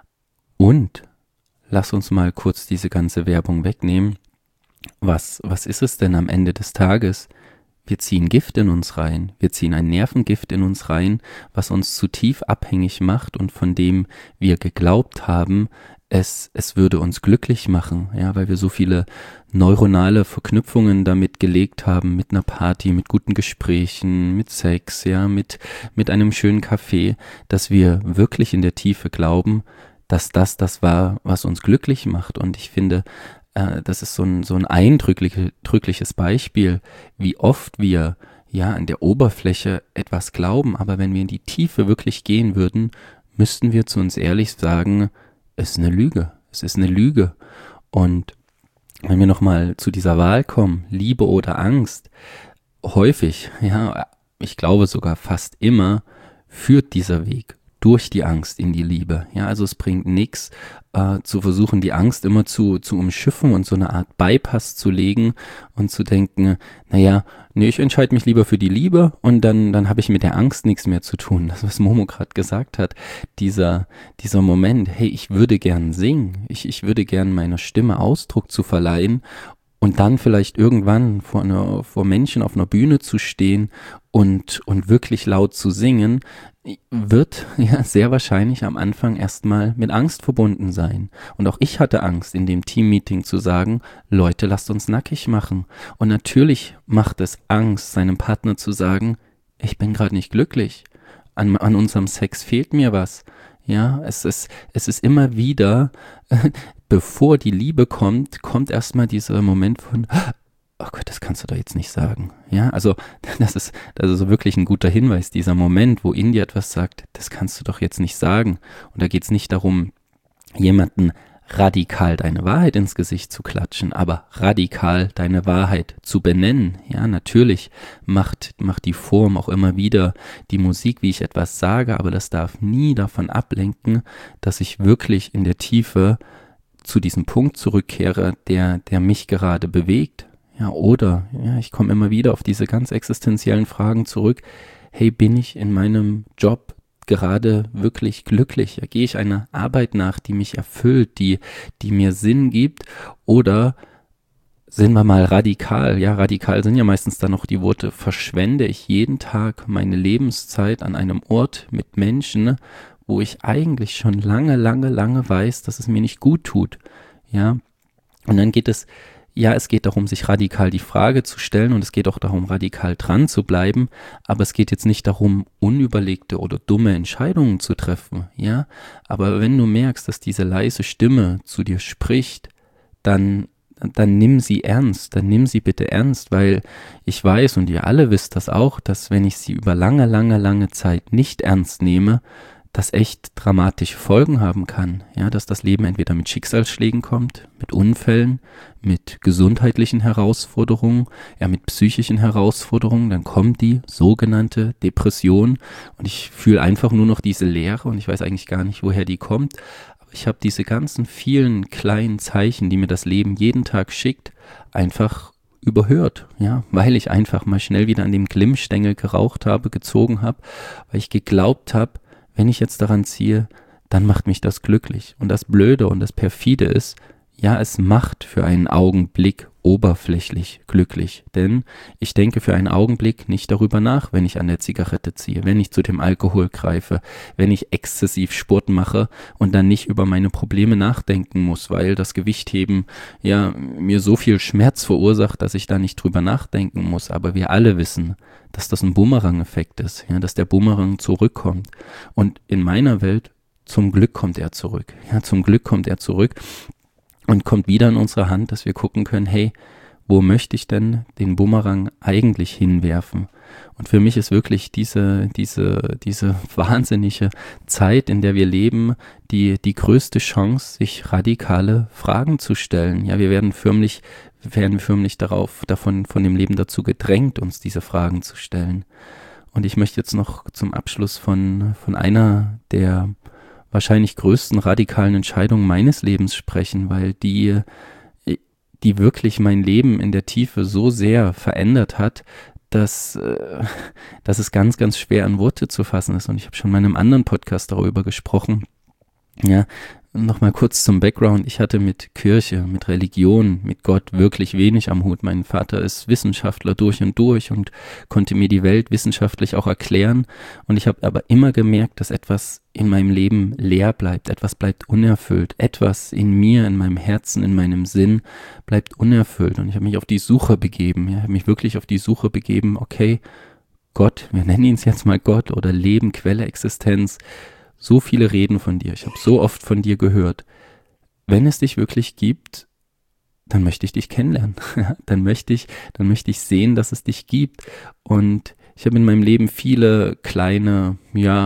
Und lass uns mal kurz diese ganze Werbung wegnehmen. Was ist es denn am Ende des Tages? Wir ziehen Gift in uns rein, wir ziehen ein Nervengift in uns rein, was uns zu tief abhängig macht und von dem wir geglaubt haben, es würde uns glücklich machen, ja, weil wir so viele neuronale Verknüpfungen damit gelegt haben, mit einer Party, mit guten Gesprächen, mit Sex, ja, mit einem schönen Kaffee, dass wir wirklich in der Tiefe glauben, dass das war, was uns glücklich macht. Und ich finde, das ist so ein eindrückliches Beispiel, wie oft wir ja an der Oberfläche etwas glauben, aber wenn wir in die Tiefe wirklich gehen würden, müssten wir zu uns ehrlich sagen, es ist eine Lüge, es ist eine Lüge. Und wenn wir nochmal zu dieser Wahl kommen, Liebe oder Angst, häufig, ja, ich glaube sogar fast immer, führt dieser Weg durch die Angst in die Liebe. Ja, also es bringt nichts, zu versuchen, die Angst immer zu umschiffen und so eine Art Bypass zu legen und zu denken, ich entscheide mich lieber für die Liebe und dann habe ich mit der Angst nichts mehr zu tun. Das, was Momo gerade gesagt hat, dieser Moment, hey, ich würde gern singen, ich würde gern meiner Stimme Ausdruck zu verleihen und dann vielleicht irgendwann vor Menschen auf einer Bühne zu stehen und wirklich laut zu singen, wird ja sehr wahrscheinlich am Anfang erstmal mit Angst verbunden sein. Und auch ich hatte Angst, in dem Teammeeting zu sagen, Leute, lasst uns nackig machen. Und natürlich macht es Angst, seinem Partner zu sagen, ich bin gerade nicht glücklich. An unserem Sex fehlt mir was. Ja, es ist immer wieder, bevor die Liebe kommt erstmal dieser Moment von, oh Gott, das kannst du doch jetzt nicht sagen. Ja, also das ist wirklich ein guter Hinweis, dieser Moment, wo in dir etwas sagt, das kannst du doch jetzt nicht sagen. Und da geht es nicht darum, jemanden radikal deine Wahrheit ins Gesicht zu klatschen, aber radikal deine Wahrheit zu benennen. Ja, natürlich macht die Form auch immer wieder die Musik, wie ich etwas sage, aber das darf nie davon ablenken, dass ich wirklich in der Tiefe zu diesem Punkt zurückkehre, der mich gerade bewegt. Ja, oder ich komme immer wieder auf diese ganz existenziellen Fragen zurück. hey, bin ich in meinem Job gerade wirklich glücklich? Ja, gehe ich einer Arbeit nach, die mich erfüllt, die mir Sinn gibt? Oder sind wir mal radikal? Ja, radikal sind ja meistens dann noch die Worte, verschwende ich jeden Tag meine Lebenszeit an einem Ort mit Menschen, wo ich eigentlich schon lange weiß, dass es mir nicht gut tut. Ja, und dann geht es, es geht darum, sich radikal die Frage zu stellen und es geht auch darum, radikal dran zu bleiben, aber es geht jetzt nicht darum, unüberlegte oder dumme Entscheidungen zu treffen, ja, aber wenn du merkst, dass diese leise Stimme zu dir spricht, dann nimm sie ernst, dann nimm sie bitte ernst, weil ich weiß und ihr alle wisst das auch, dass wenn ich sie über lange Zeit nicht ernst nehme, das echt dramatische Folgen haben kann, ja, dass das Leben entweder mit Schicksalsschlägen kommt, mit Unfällen, mit gesundheitlichen Herausforderungen, ja, mit psychischen Herausforderungen, dann kommt die sogenannte Depression und ich fühle einfach nur noch diese Leere und ich weiß eigentlich gar nicht, woher die kommt, aber ich habe diese ganzen vielen kleinen Zeichen, die mir das Leben jeden Tag schickt, einfach überhört, ja, weil ich einfach mal schnell wieder an dem Glimmstängel geraucht habe, gezogen habe, weil ich geglaubt habe, wenn ich jetzt daran ziehe, dann macht mich das glücklich. Und das Blöde und das Perfide ist, ja, es macht für einen Augenblick oberflächlich glücklich. Denn ich denke für einen Augenblick nicht darüber nach, wenn ich an der Zigarette ziehe, wenn ich zu dem Alkohol greife, wenn ich exzessiv Sport mache und dann nicht über meine Probleme nachdenken muss, weil das Gewichtheben ja mir so viel Schmerz verursacht, dass ich da nicht drüber nachdenken muss. Aber wir alle wissen, dass das ein Bumerang-Effekt ist, ja, dass der Bumerang zurückkommt. Und in meiner Welt, zum Glück kommt er zurück. Ja, zum Glück kommt er zurück und kommt wieder in unsere Hand, dass wir gucken können, hey, wo möchte ich denn den Bumerang eigentlich hinwerfen? Und für mich ist wirklich diese wahnsinnige Zeit, in der wir leben, die größte Chance, sich radikale Fragen zu stellen. Ja, wir werden förmlich von dem Leben dazu gedrängt, uns diese Fragen zu stellen. Und ich möchte jetzt noch zum Abschluss von einer der wahrscheinlich größten radikalen Entscheidungen meines Lebens sprechen, weil die wirklich mein Leben in der Tiefe so sehr verändert hat, dass es ganz schwer in Worte zu fassen ist. Und ich habe schon in meinem anderen Podcast darüber gesprochen. Ja, nochmal kurz zum Background. Ich hatte mit Kirche, mit Religion, mit Gott wirklich wenig am Hut. Mein Vater ist Wissenschaftler durch und konnte mir die Welt wissenschaftlich auch erklären. Und ich habe aber immer gemerkt, dass etwas in meinem Leben leer bleibt. Etwas bleibt unerfüllt. Etwas in mir, in meinem Herzen, in meinem Sinn bleibt unerfüllt. Und ich habe mich auf die Suche begeben. Ja, habe mich wirklich auf die Suche begeben. Okay, Gott, wir nennen ihn jetzt mal Gott oder Leben, Quelle, Existenz. So viele reden von dir, ich habe so oft von dir gehört. Wenn es dich wirklich gibt, dann möchte ich dich kennenlernen. Dann möchte ich sehen, dass es dich gibt. Und ich habe in meinem Leben viele kleine,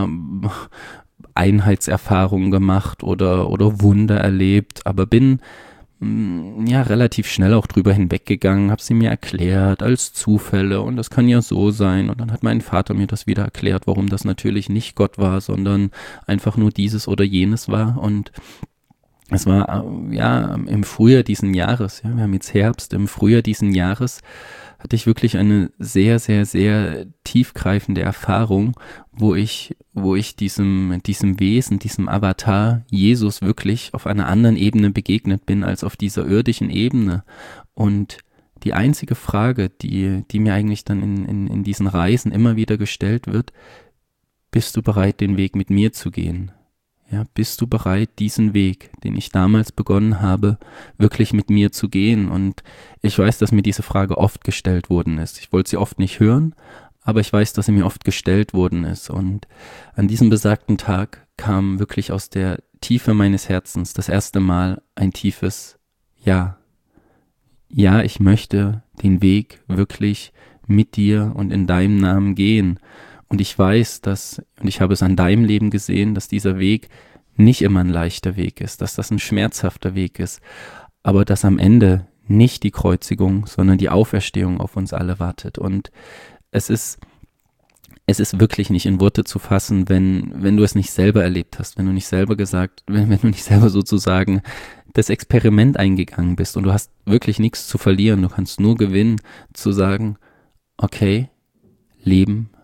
Einheitserfahrungen gemacht oder Wunder erlebt, aber bin relativ schnell auch drüber hinweggegangen, habe sie mir erklärt als Zufälle und das kann ja so sein und dann hat mein Vater mir das wieder erklärt, warum das natürlich nicht Gott war, sondern einfach nur dieses oder jenes war und es war im Frühjahr diesen Jahres, wir haben jetzt Herbst, im Frühjahr diesen Jahres hatte ich wirklich eine sehr, sehr, sehr tiefgreifende Erfahrung, wo ich diesem Wesen, diesem Avatar Jesus wirklich auf einer anderen Ebene begegnet bin als auf dieser irdischen Ebene. Und die einzige Frage, die mir eigentlich dann in diesen Reisen immer wieder gestellt wird, bist du bereit, den Weg mit mir zu gehen? Ja, bist du bereit, diesen Weg, den ich damals begonnen habe, wirklich mit mir zu gehen? Und ich weiß, dass mir diese Frage oft gestellt worden ist. Ich wollte sie oft nicht hören, aber ich weiß, dass sie mir oft gestellt worden ist. Und an diesem besagten Tag kam wirklich aus der Tiefe meines Herzens das erste Mal ein tiefes Ja. Ja, ich möchte den Weg wirklich mit dir und in deinem Namen gehen. Und ich weiß, und ich habe es an deinem Leben gesehen, dass dieser Weg nicht immer ein leichter Weg ist, dass das ein schmerzhafter Weg ist, aber dass am Ende nicht die Kreuzigung, sondern die Auferstehung auf uns alle wartet. Und es ist wirklich nicht in Worte zu fassen, wenn du es nicht selber erlebt hast, wenn du nicht selber sozusagen das Experiment eingegangen bist und du hast wirklich nichts zu verlieren, du kannst nur gewinnen, zu sagen, okay, Leben,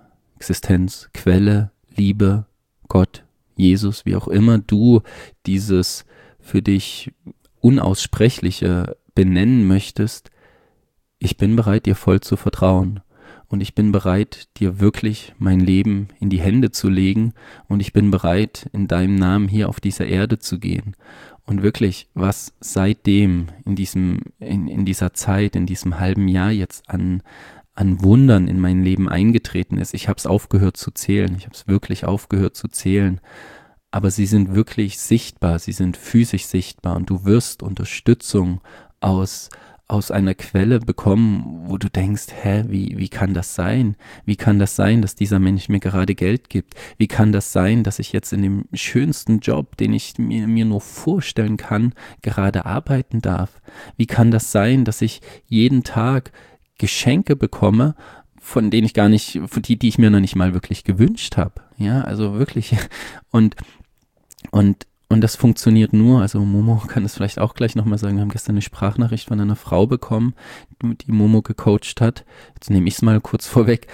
Existenz, Quelle, Liebe, Gott, Jesus, wie auch immer du dieses für dich Unaussprechliche benennen möchtest, ich bin bereit, dir voll zu vertrauen. Und ich bin bereit, dir wirklich mein Leben in die Hände zu legen. Und ich bin bereit, in deinem Namen hier auf dieser Erde zu gehen. Und wirklich, was seitdem in dieser Zeit, in diesem halben Jahr jetzt an Wundern in mein Leben eingetreten ist, ich habe es aufgehört zu zählen. Ich habe es wirklich aufgehört zu zählen. Aber sie sind wirklich sichtbar, sie sind physisch sichtbar. Und du wirst Unterstützung aus einer Quelle bekommen, wo du denkst, wie kann das sein? Wie kann das sein, dass dieser Mensch mir gerade Geld gibt? Wie kann das sein, dass ich jetzt in dem schönsten Job, den ich mir nur vorstellen kann, gerade arbeiten darf? Wie kann das sein, dass ich jeden Tag Geschenke bekomme, von denen ich gar nicht, die ich mir noch nicht mal wirklich gewünscht habe? Ja, also wirklich. Und das funktioniert nur, also Momo kann es vielleicht auch gleich nochmal sagen, wir haben gestern eine Sprachnachricht von einer Frau bekommen, die Momo gecoacht hat, jetzt nehme ich es mal kurz vorweg,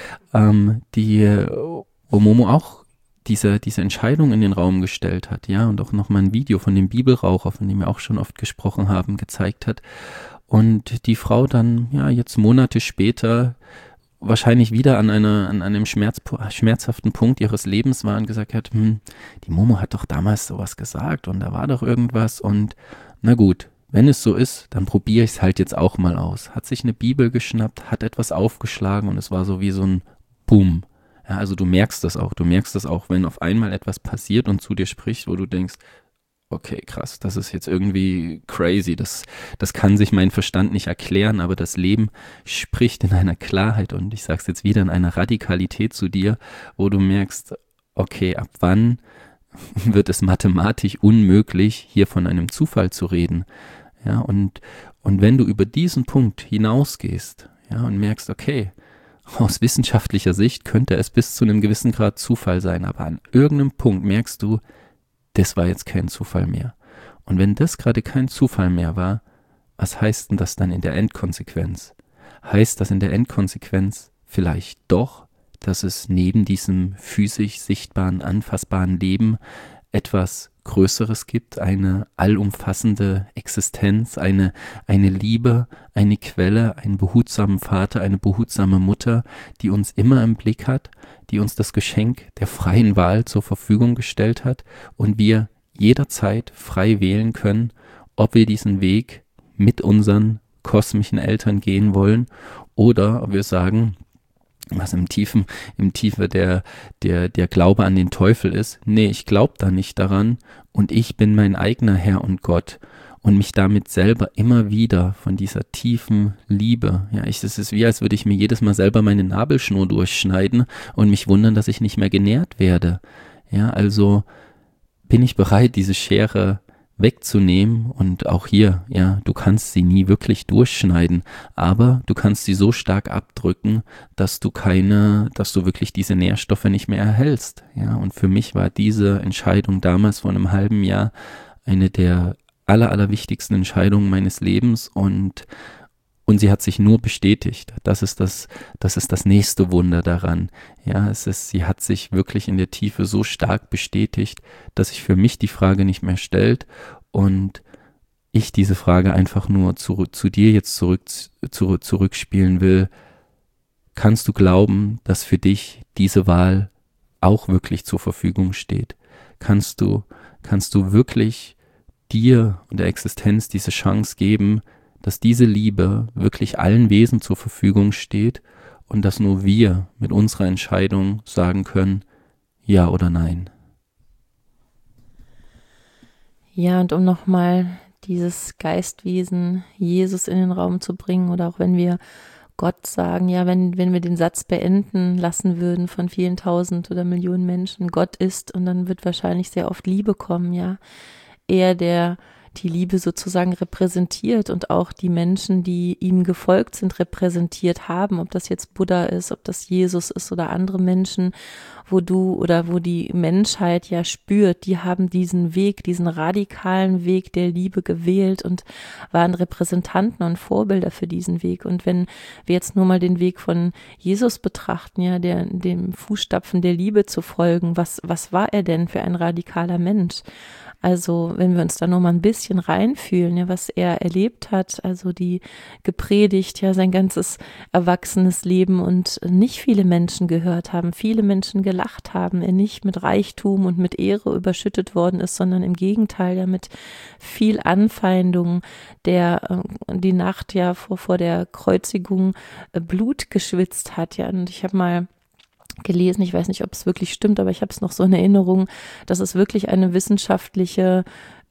wo Momo auch diese Entscheidung in den Raum gestellt hat, ja, und auch nochmal ein Video von dem Bibelraucher, von dem wir auch schon oft gesprochen haben, gezeigt hat. Und die Frau dann, ja, jetzt Monate später wahrscheinlich wieder an einem schmerzhaften Punkt ihres Lebens war und gesagt hat, die Momo hat doch damals sowas gesagt und da war doch irgendwas und na gut, wenn es so ist, dann probiere ich es halt jetzt auch mal aus. Hat sich eine Bibel geschnappt, hat etwas aufgeschlagen und es war so wie so ein Boom. Ja, also du merkst das auch, wenn auf einmal etwas passiert und zu dir spricht, wo du denkst, okay, krass, das ist jetzt irgendwie crazy, das kann sich mein Verstand nicht erklären, aber das Leben spricht in einer Klarheit und ich sag's jetzt wieder, in einer Radikalität zu dir, wo du merkst, okay, ab wann wird es mathematisch unmöglich, hier von einem Zufall zu reden? Ja, und wenn du über diesen Punkt hinausgehst, ja, und merkst, okay, aus wissenschaftlicher Sicht könnte es bis zu einem gewissen Grad Zufall sein, aber an irgendeinem Punkt merkst du, das war jetzt kein Zufall mehr. Und wenn das gerade kein Zufall mehr war, was heißt denn das dann in der Endkonsequenz? Heißt das in der Endkonsequenz vielleicht doch, dass es neben diesem physisch sichtbaren, anfassbaren Leben etwas Größeres gibt, eine allumfassende Existenz, eine Liebe, eine Quelle, einen behutsamen Vater, eine behutsame Mutter, die uns immer im Blick hat, die uns das Geschenk der freien Wahl zur Verfügung gestellt hat und wir jederzeit frei wählen können, ob wir diesen Weg mit unseren kosmischen Eltern gehen wollen oder ob wir sagen, was im Tiefe der Glaube an den Teufel ist. Nee, ich glaube da nicht daran und ich bin mein eigener Herr und Gott und mich damit selber immer wieder von dieser tiefen Liebe, ja, es ist wie, als würde ich mir jedes Mal selber meine Nabelschnur durchschneiden und mich wundern, dass ich nicht mehr genährt werde. Ja, also bin ich bereit, diese Schere wegzunehmen und auch hier, ja, du kannst sie nie wirklich durchschneiden, aber du kannst sie so stark abdrücken, dass du wirklich diese Nährstoffe nicht mehr erhältst, ja, und für mich war diese Entscheidung damals vor einem halben Jahr eine der allerwichtigsten Entscheidungen meines Lebens und sie hat sich nur bestätigt. Das ist das nächste Wunder daran. Ja, sie hat sich wirklich in der Tiefe so stark bestätigt, dass sich für mich die Frage nicht mehr stellt und ich diese Frage einfach nur zu dir jetzt zurückspielen will. Kannst du glauben, dass für dich diese Wahl auch wirklich zur Verfügung steht? Kannst du wirklich dir und der Existenz diese Chance geben, dass diese Liebe wirklich allen Wesen zur Verfügung steht und dass nur wir mit unserer Entscheidung sagen können, ja oder nein. Ja, und um nochmal dieses Geistwesen Jesus in den Raum zu bringen oder auch wenn wir Gott sagen, ja, wenn wir den Satz beenden lassen würden von vielen tausend oder Millionen Menschen, Gott ist und dann wird wahrscheinlich sehr oft Liebe kommen, ja. Er, der die Liebe sozusagen repräsentiert und auch die Menschen, die ihm gefolgt sind, repräsentiert haben, ob das jetzt Buddha ist, ob das Jesus ist oder andere Menschen, wo die Menschheit ja spürt, die haben diesen Weg, diesen radikalen Weg der Liebe gewählt und waren Repräsentanten und Vorbilder für diesen Weg. Und wenn wir jetzt nur mal den Weg von Jesus betrachten, ja, dem Fußstapfen der Liebe zu folgen, was war er denn für ein radikaler Mensch? Also wenn wir uns da noch mal ein bisschen reinfühlen, ja, was er erlebt hat, also die gepredigt, ja, sein ganzes erwachsenes Leben und nicht viele Menschen gehört haben, viele Menschen gelacht haben, er nicht mit Reichtum und mit Ehre überschüttet worden ist, sondern im Gegenteil ja mit viel Anfeindung, der die Nacht ja vor der Kreuzigung Blut geschwitzt hat, ja, und ich habe mal gelesen, ich weiß nicht, ob es wirklich stimmt, aber ich habe es noch so in Erinnerung, dass es wirklich eine wissenschaftliche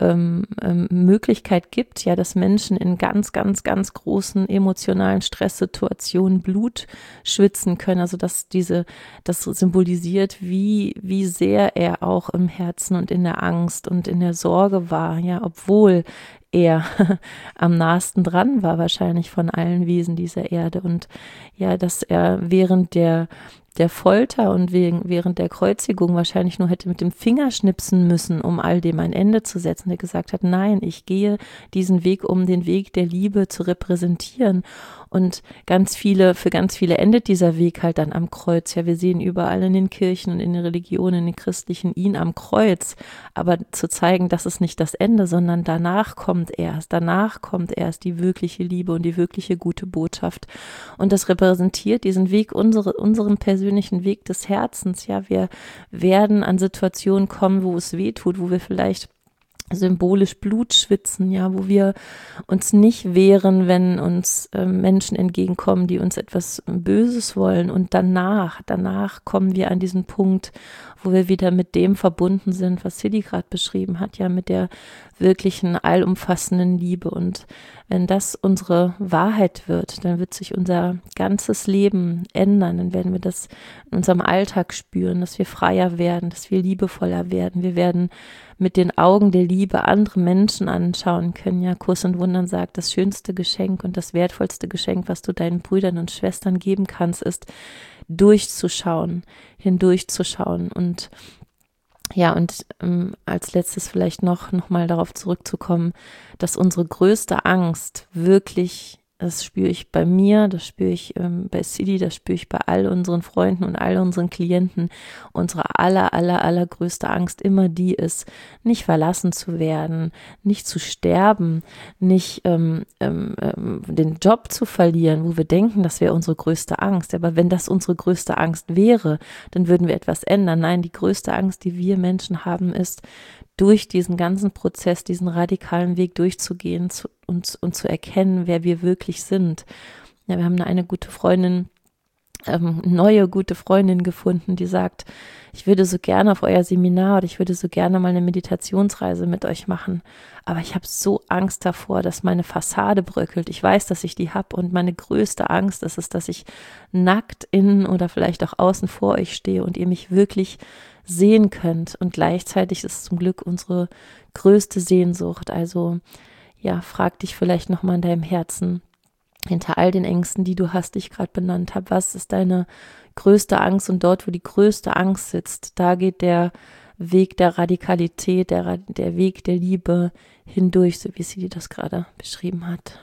Möglichkeit gibt, ja, dass Menschen in ganz, ganz, ganz großen emotionalen Stresssituationen Blut schwitzen können. Also das symbolisiert, wie sehr er auch im Herzen und in der Angst und in der Sorge war, ja, obwohl er am nahesten dran war wahrscheinlich von allen Wesen dieser Erde und ja, dass er während der Folter und während der Kreuzigung wahrscheinlich nur hätte mit dem Finger schnipsen müssen, um all dem ein Ende zu setzen, der gesagt hat, nein, ich gehe diesen Weg, um den Weg der Liebe zu repräsentieren. Und für ganz viele endet dieser Weg halt dann am Kreuz. Ja, wir sehen überall in den Kirchen und in den Religionen, in den christlichen, ihn am Kreuz. Aber zu zeigen, das ist nicht das Ende, sondern danach kommt erst die wirkliche Liebe und die wirkliche gute Botschaft. Und das repräsentiert diesen Weg, unseren persönlichen Weg des Herzens. Ja, wir werden an Situationen kommen, wo es weh tut, wo wir vielleicht symbolisch Blut schwitzen, ja, wo wir uns nicht wehren, wenn uns Menschen entgegenkommen, die uns etwas Böses wollen, und danach kommen wir an diesen Punkt, wo wir wieder mit dem verbunden sind, was Siddhi gerade beschrieben hat, ja, mit der wirklichen allumfassenden Liebe. Und wenn das unsere Wahrheit wird, dann wird sich unser ganzes Leben ändern, dann werden wir das in unserem Alltag spüren, dass wir freier werden, dass wir liebevoller werden, wir werden mit den Augen der Liebe andere Menschen anschauen können. Ja, Kurs und Wundern sagt, das schönste Geschenk und das wertvollste Geschenk, was du deinen Brüdern und Schwestern geben kannst, ist hindurchzuschauen. Und ja, und als letztes vielleicht noch mal darauf zurückzukommen, dass unsere größte Angst wirklich, das spüre ich bei mir, das spüre ich bei Siddhi, das spüre ich bei all unseren Freunden und all unseren Klienten. Unsere allergrößte Angst immer die ist, nicht verlassen zu werden, nicht zu sterben, nicht den Job zu verlieren, wo wir denken, das wäre unsere größte Angst. Aber wenn das unsere größte Angst wäre, dann würden wir etwas ändern. Nein, die größte Angst, die wir Menschen haben, ist, durch diesen ganzen Prozess, diesen radikalen Weg durchzugehen und zu erkennen, wer wir wirklich sind. Ja, wir haben eine gute Freundin, neue gute Freundin gefunden, die sagt, ich würde so gerne auf euer Seminar oder ich würde so gerne mal eine Meditationsreise mit euch machen, aber ich habe so Angst davor, dass meine Fassade bröckelt. Ich weiß, dass ich die habe und meine größte Angst ist es, dass ich nackt innen oder vielleicht auch außen vor euch stehe und ihr mich wirklich sehen könnt, und gleichzeitig ist es zum Glück unsere größte Sehnsucht. Also ja, frag dich vielleicht nochmal in deinem Herzen, hinter all den Ängsten, die du hast, die ich gerade benannt habe, was ist deine größte Angst? Und dort, wo die größte Angst sitzt, da geht der Weg der Radikalität, der Weg der Liebe hindurch, so wie sie dir das gerade beschrieben hat.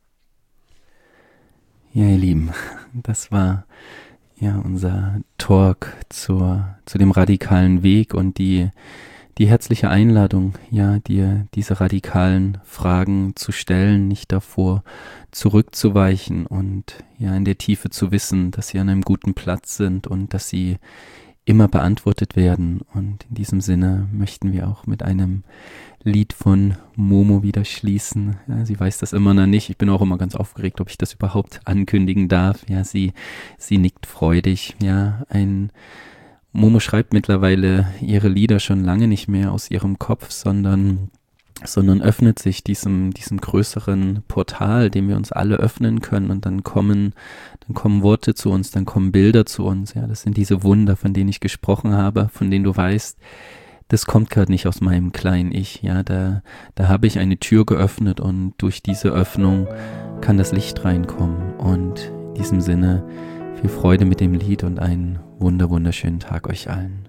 Ja, ihr Lieben, das war ja unser Talk zu dem radikalen Weg und die herzliche Einladung, ja, dir diese radikalen Fragen zu stellen, nicht davor zurückzuweichen und ja in der Tiefe zu wissen, dass sie an einem guten Platz sind und dass sie immer beantwortet werden. Und in diesem Sinne möchten wir auch mit einem Lied von Momo wieder schließen. Ja, sie weiß das immer noch nicht. Ich bin auch immer ganz aufgeregt, ob ich das überhaupt ankündigen darf. Ja, sie nickt freudig. Ja, Momo schreibt mittlerweile ihre Lieder schon lange nicht mehr aus ihrem Kopf, sondern öffnet sich diesem größeren Portal, dem wir uns alle öffnen können, und dann kommen Worte zu uns, dann kommen Bilder zu uns. Ja, das sind diese Wunder, von denen ich gesprochen habe, von denen du weißt, das kommt gerade nicht aus meinem kleinen Ich, ja, da habe ich eine Tür geöffnet und durch diese Öffnung kann das Licht reinkommen. Und in diesem Sinne viel Freude mit dem Lied und einen wunderschönen Tag euch allen.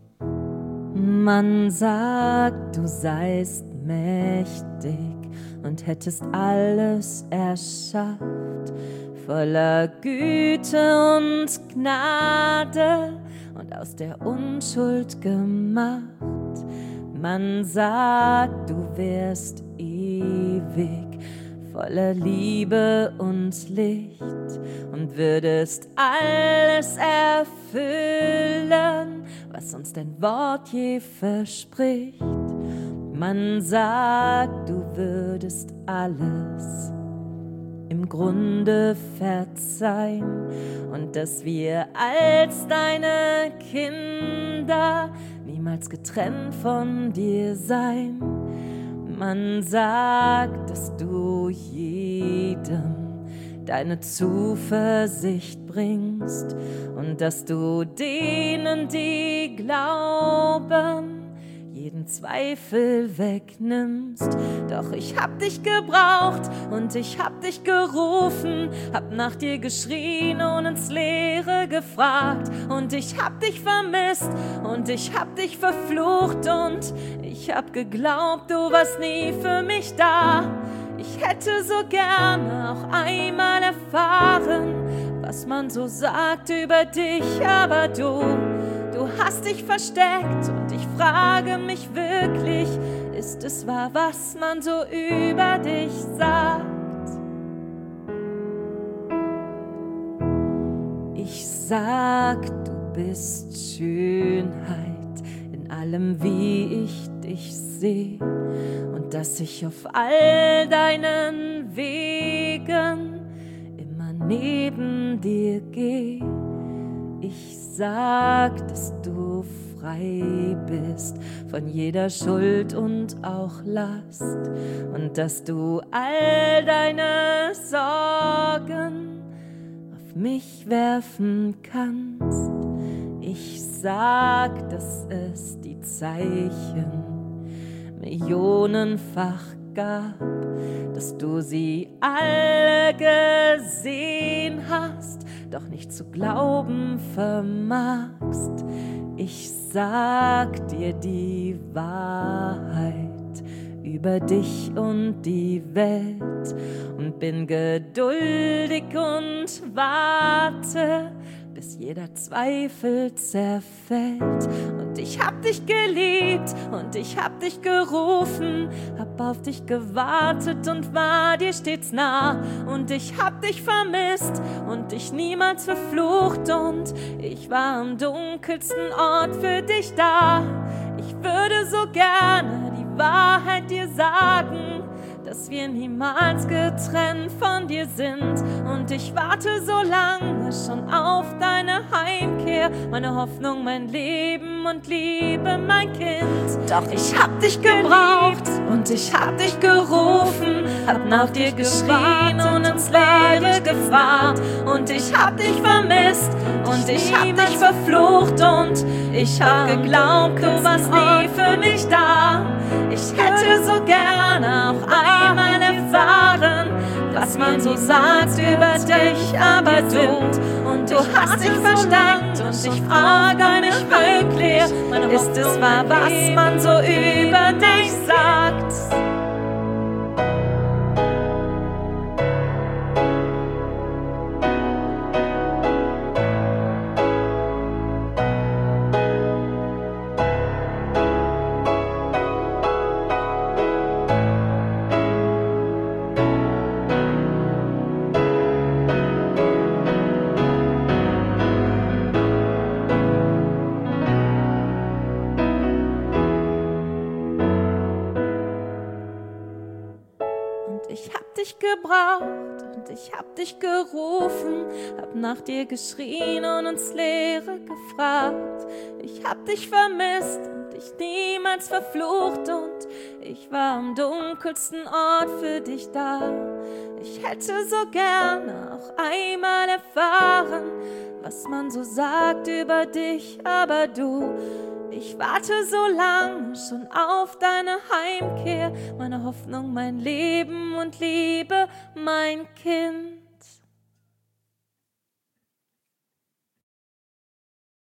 Man sagt, du seist mächtig und hättest alles erschafft, voller Güte und Gnade und aus der Unschuld gemacht. Man sagt, du wärst ewig, voller Liebe und Licht und würdest alles erfüllen, was uns dein Wort je verspricht. Man sagt, du würdest alles im Grunde verzeihen und dass wir als deine Kinder niemals getrennt von dir sein. Man sagt, dass du jedem deine Zuversicht bringst und dass du denen, die glauben, jeden Zweifel wegnimmst. Doch ich hab dich gebraucht und ich hab dich gerufen, hab nach dir geschrien und ins Leere gefragt. Und ich hab dich vermisst und ich hab dich verflucht und ich hab geglaubt, du warst nie für mich da. Ich hätte so gerne auch einmal erfahren, was man so sagt über dich, aber du hast dich versteckt und ich frage mich wirklich, ist es wahr, was man so über dich sagt? Ich sag, du bist Schönheit in allem, wie ich dich sehe und dass ich auf all deinen Wegen immer neben dir gehe. Ich sag, dass du frei bist von jeder Schuld und auch Last und dass du all deine Sorgen auf mich werfen kannst. Ich sag, dass es die Zeichen millionenfach gab, dass du sie alle gesehen hast, doch nicht zu glauben vermagst. Ich sag dir die Wahrheit über dich und die Welt und bin geduldig und warte, bis jeder Zweifel zerfällt. Und ich hab dich geliebt und ich hab dich gerufen, hab auf dich gewartet und war dir stets nah. Und ich hab dich vermisst und dich niemals verflucht und ich war am dunkelsten Ort für dich da. Ich würde so gerne die Wahrheit dir sagen, dass wir niemals getrennt von dir sind. Und ich warte so lange schon auf deine Heimkehr, meine Hoffnung, mein Leben und Liebe, mein Kind. Doch ich hab dich gebraucht und ich hab dich gerufen, hab nach dir geschrien und ins Leere gefragt. Und ich hab dich vermisst und ich hab dich verflucht und ich hab geglaubt, du warst nie für mich da. Ich hätte so gerne auch einmal erfahren, was man so sagt über dich, aber du hast dich versteckt und ich frage mich wirklich, ist es wahr, was man so über dich sagt? Ich hab dich gebraucht und ich hab dich gerufen, hab nach dir geschrien und ins Leere gefragt. Ich hab dich vermisst und dich niemals verflucht und ich war am dunkelsten Ort für dich da. Ich hätte so gerne auch einmal erfahren, was man so sagt über dich, aber du Ich warte so lang schon auf deine Heimkehr, meine Hoffnung, mein Leben und Liebe, mein Kind.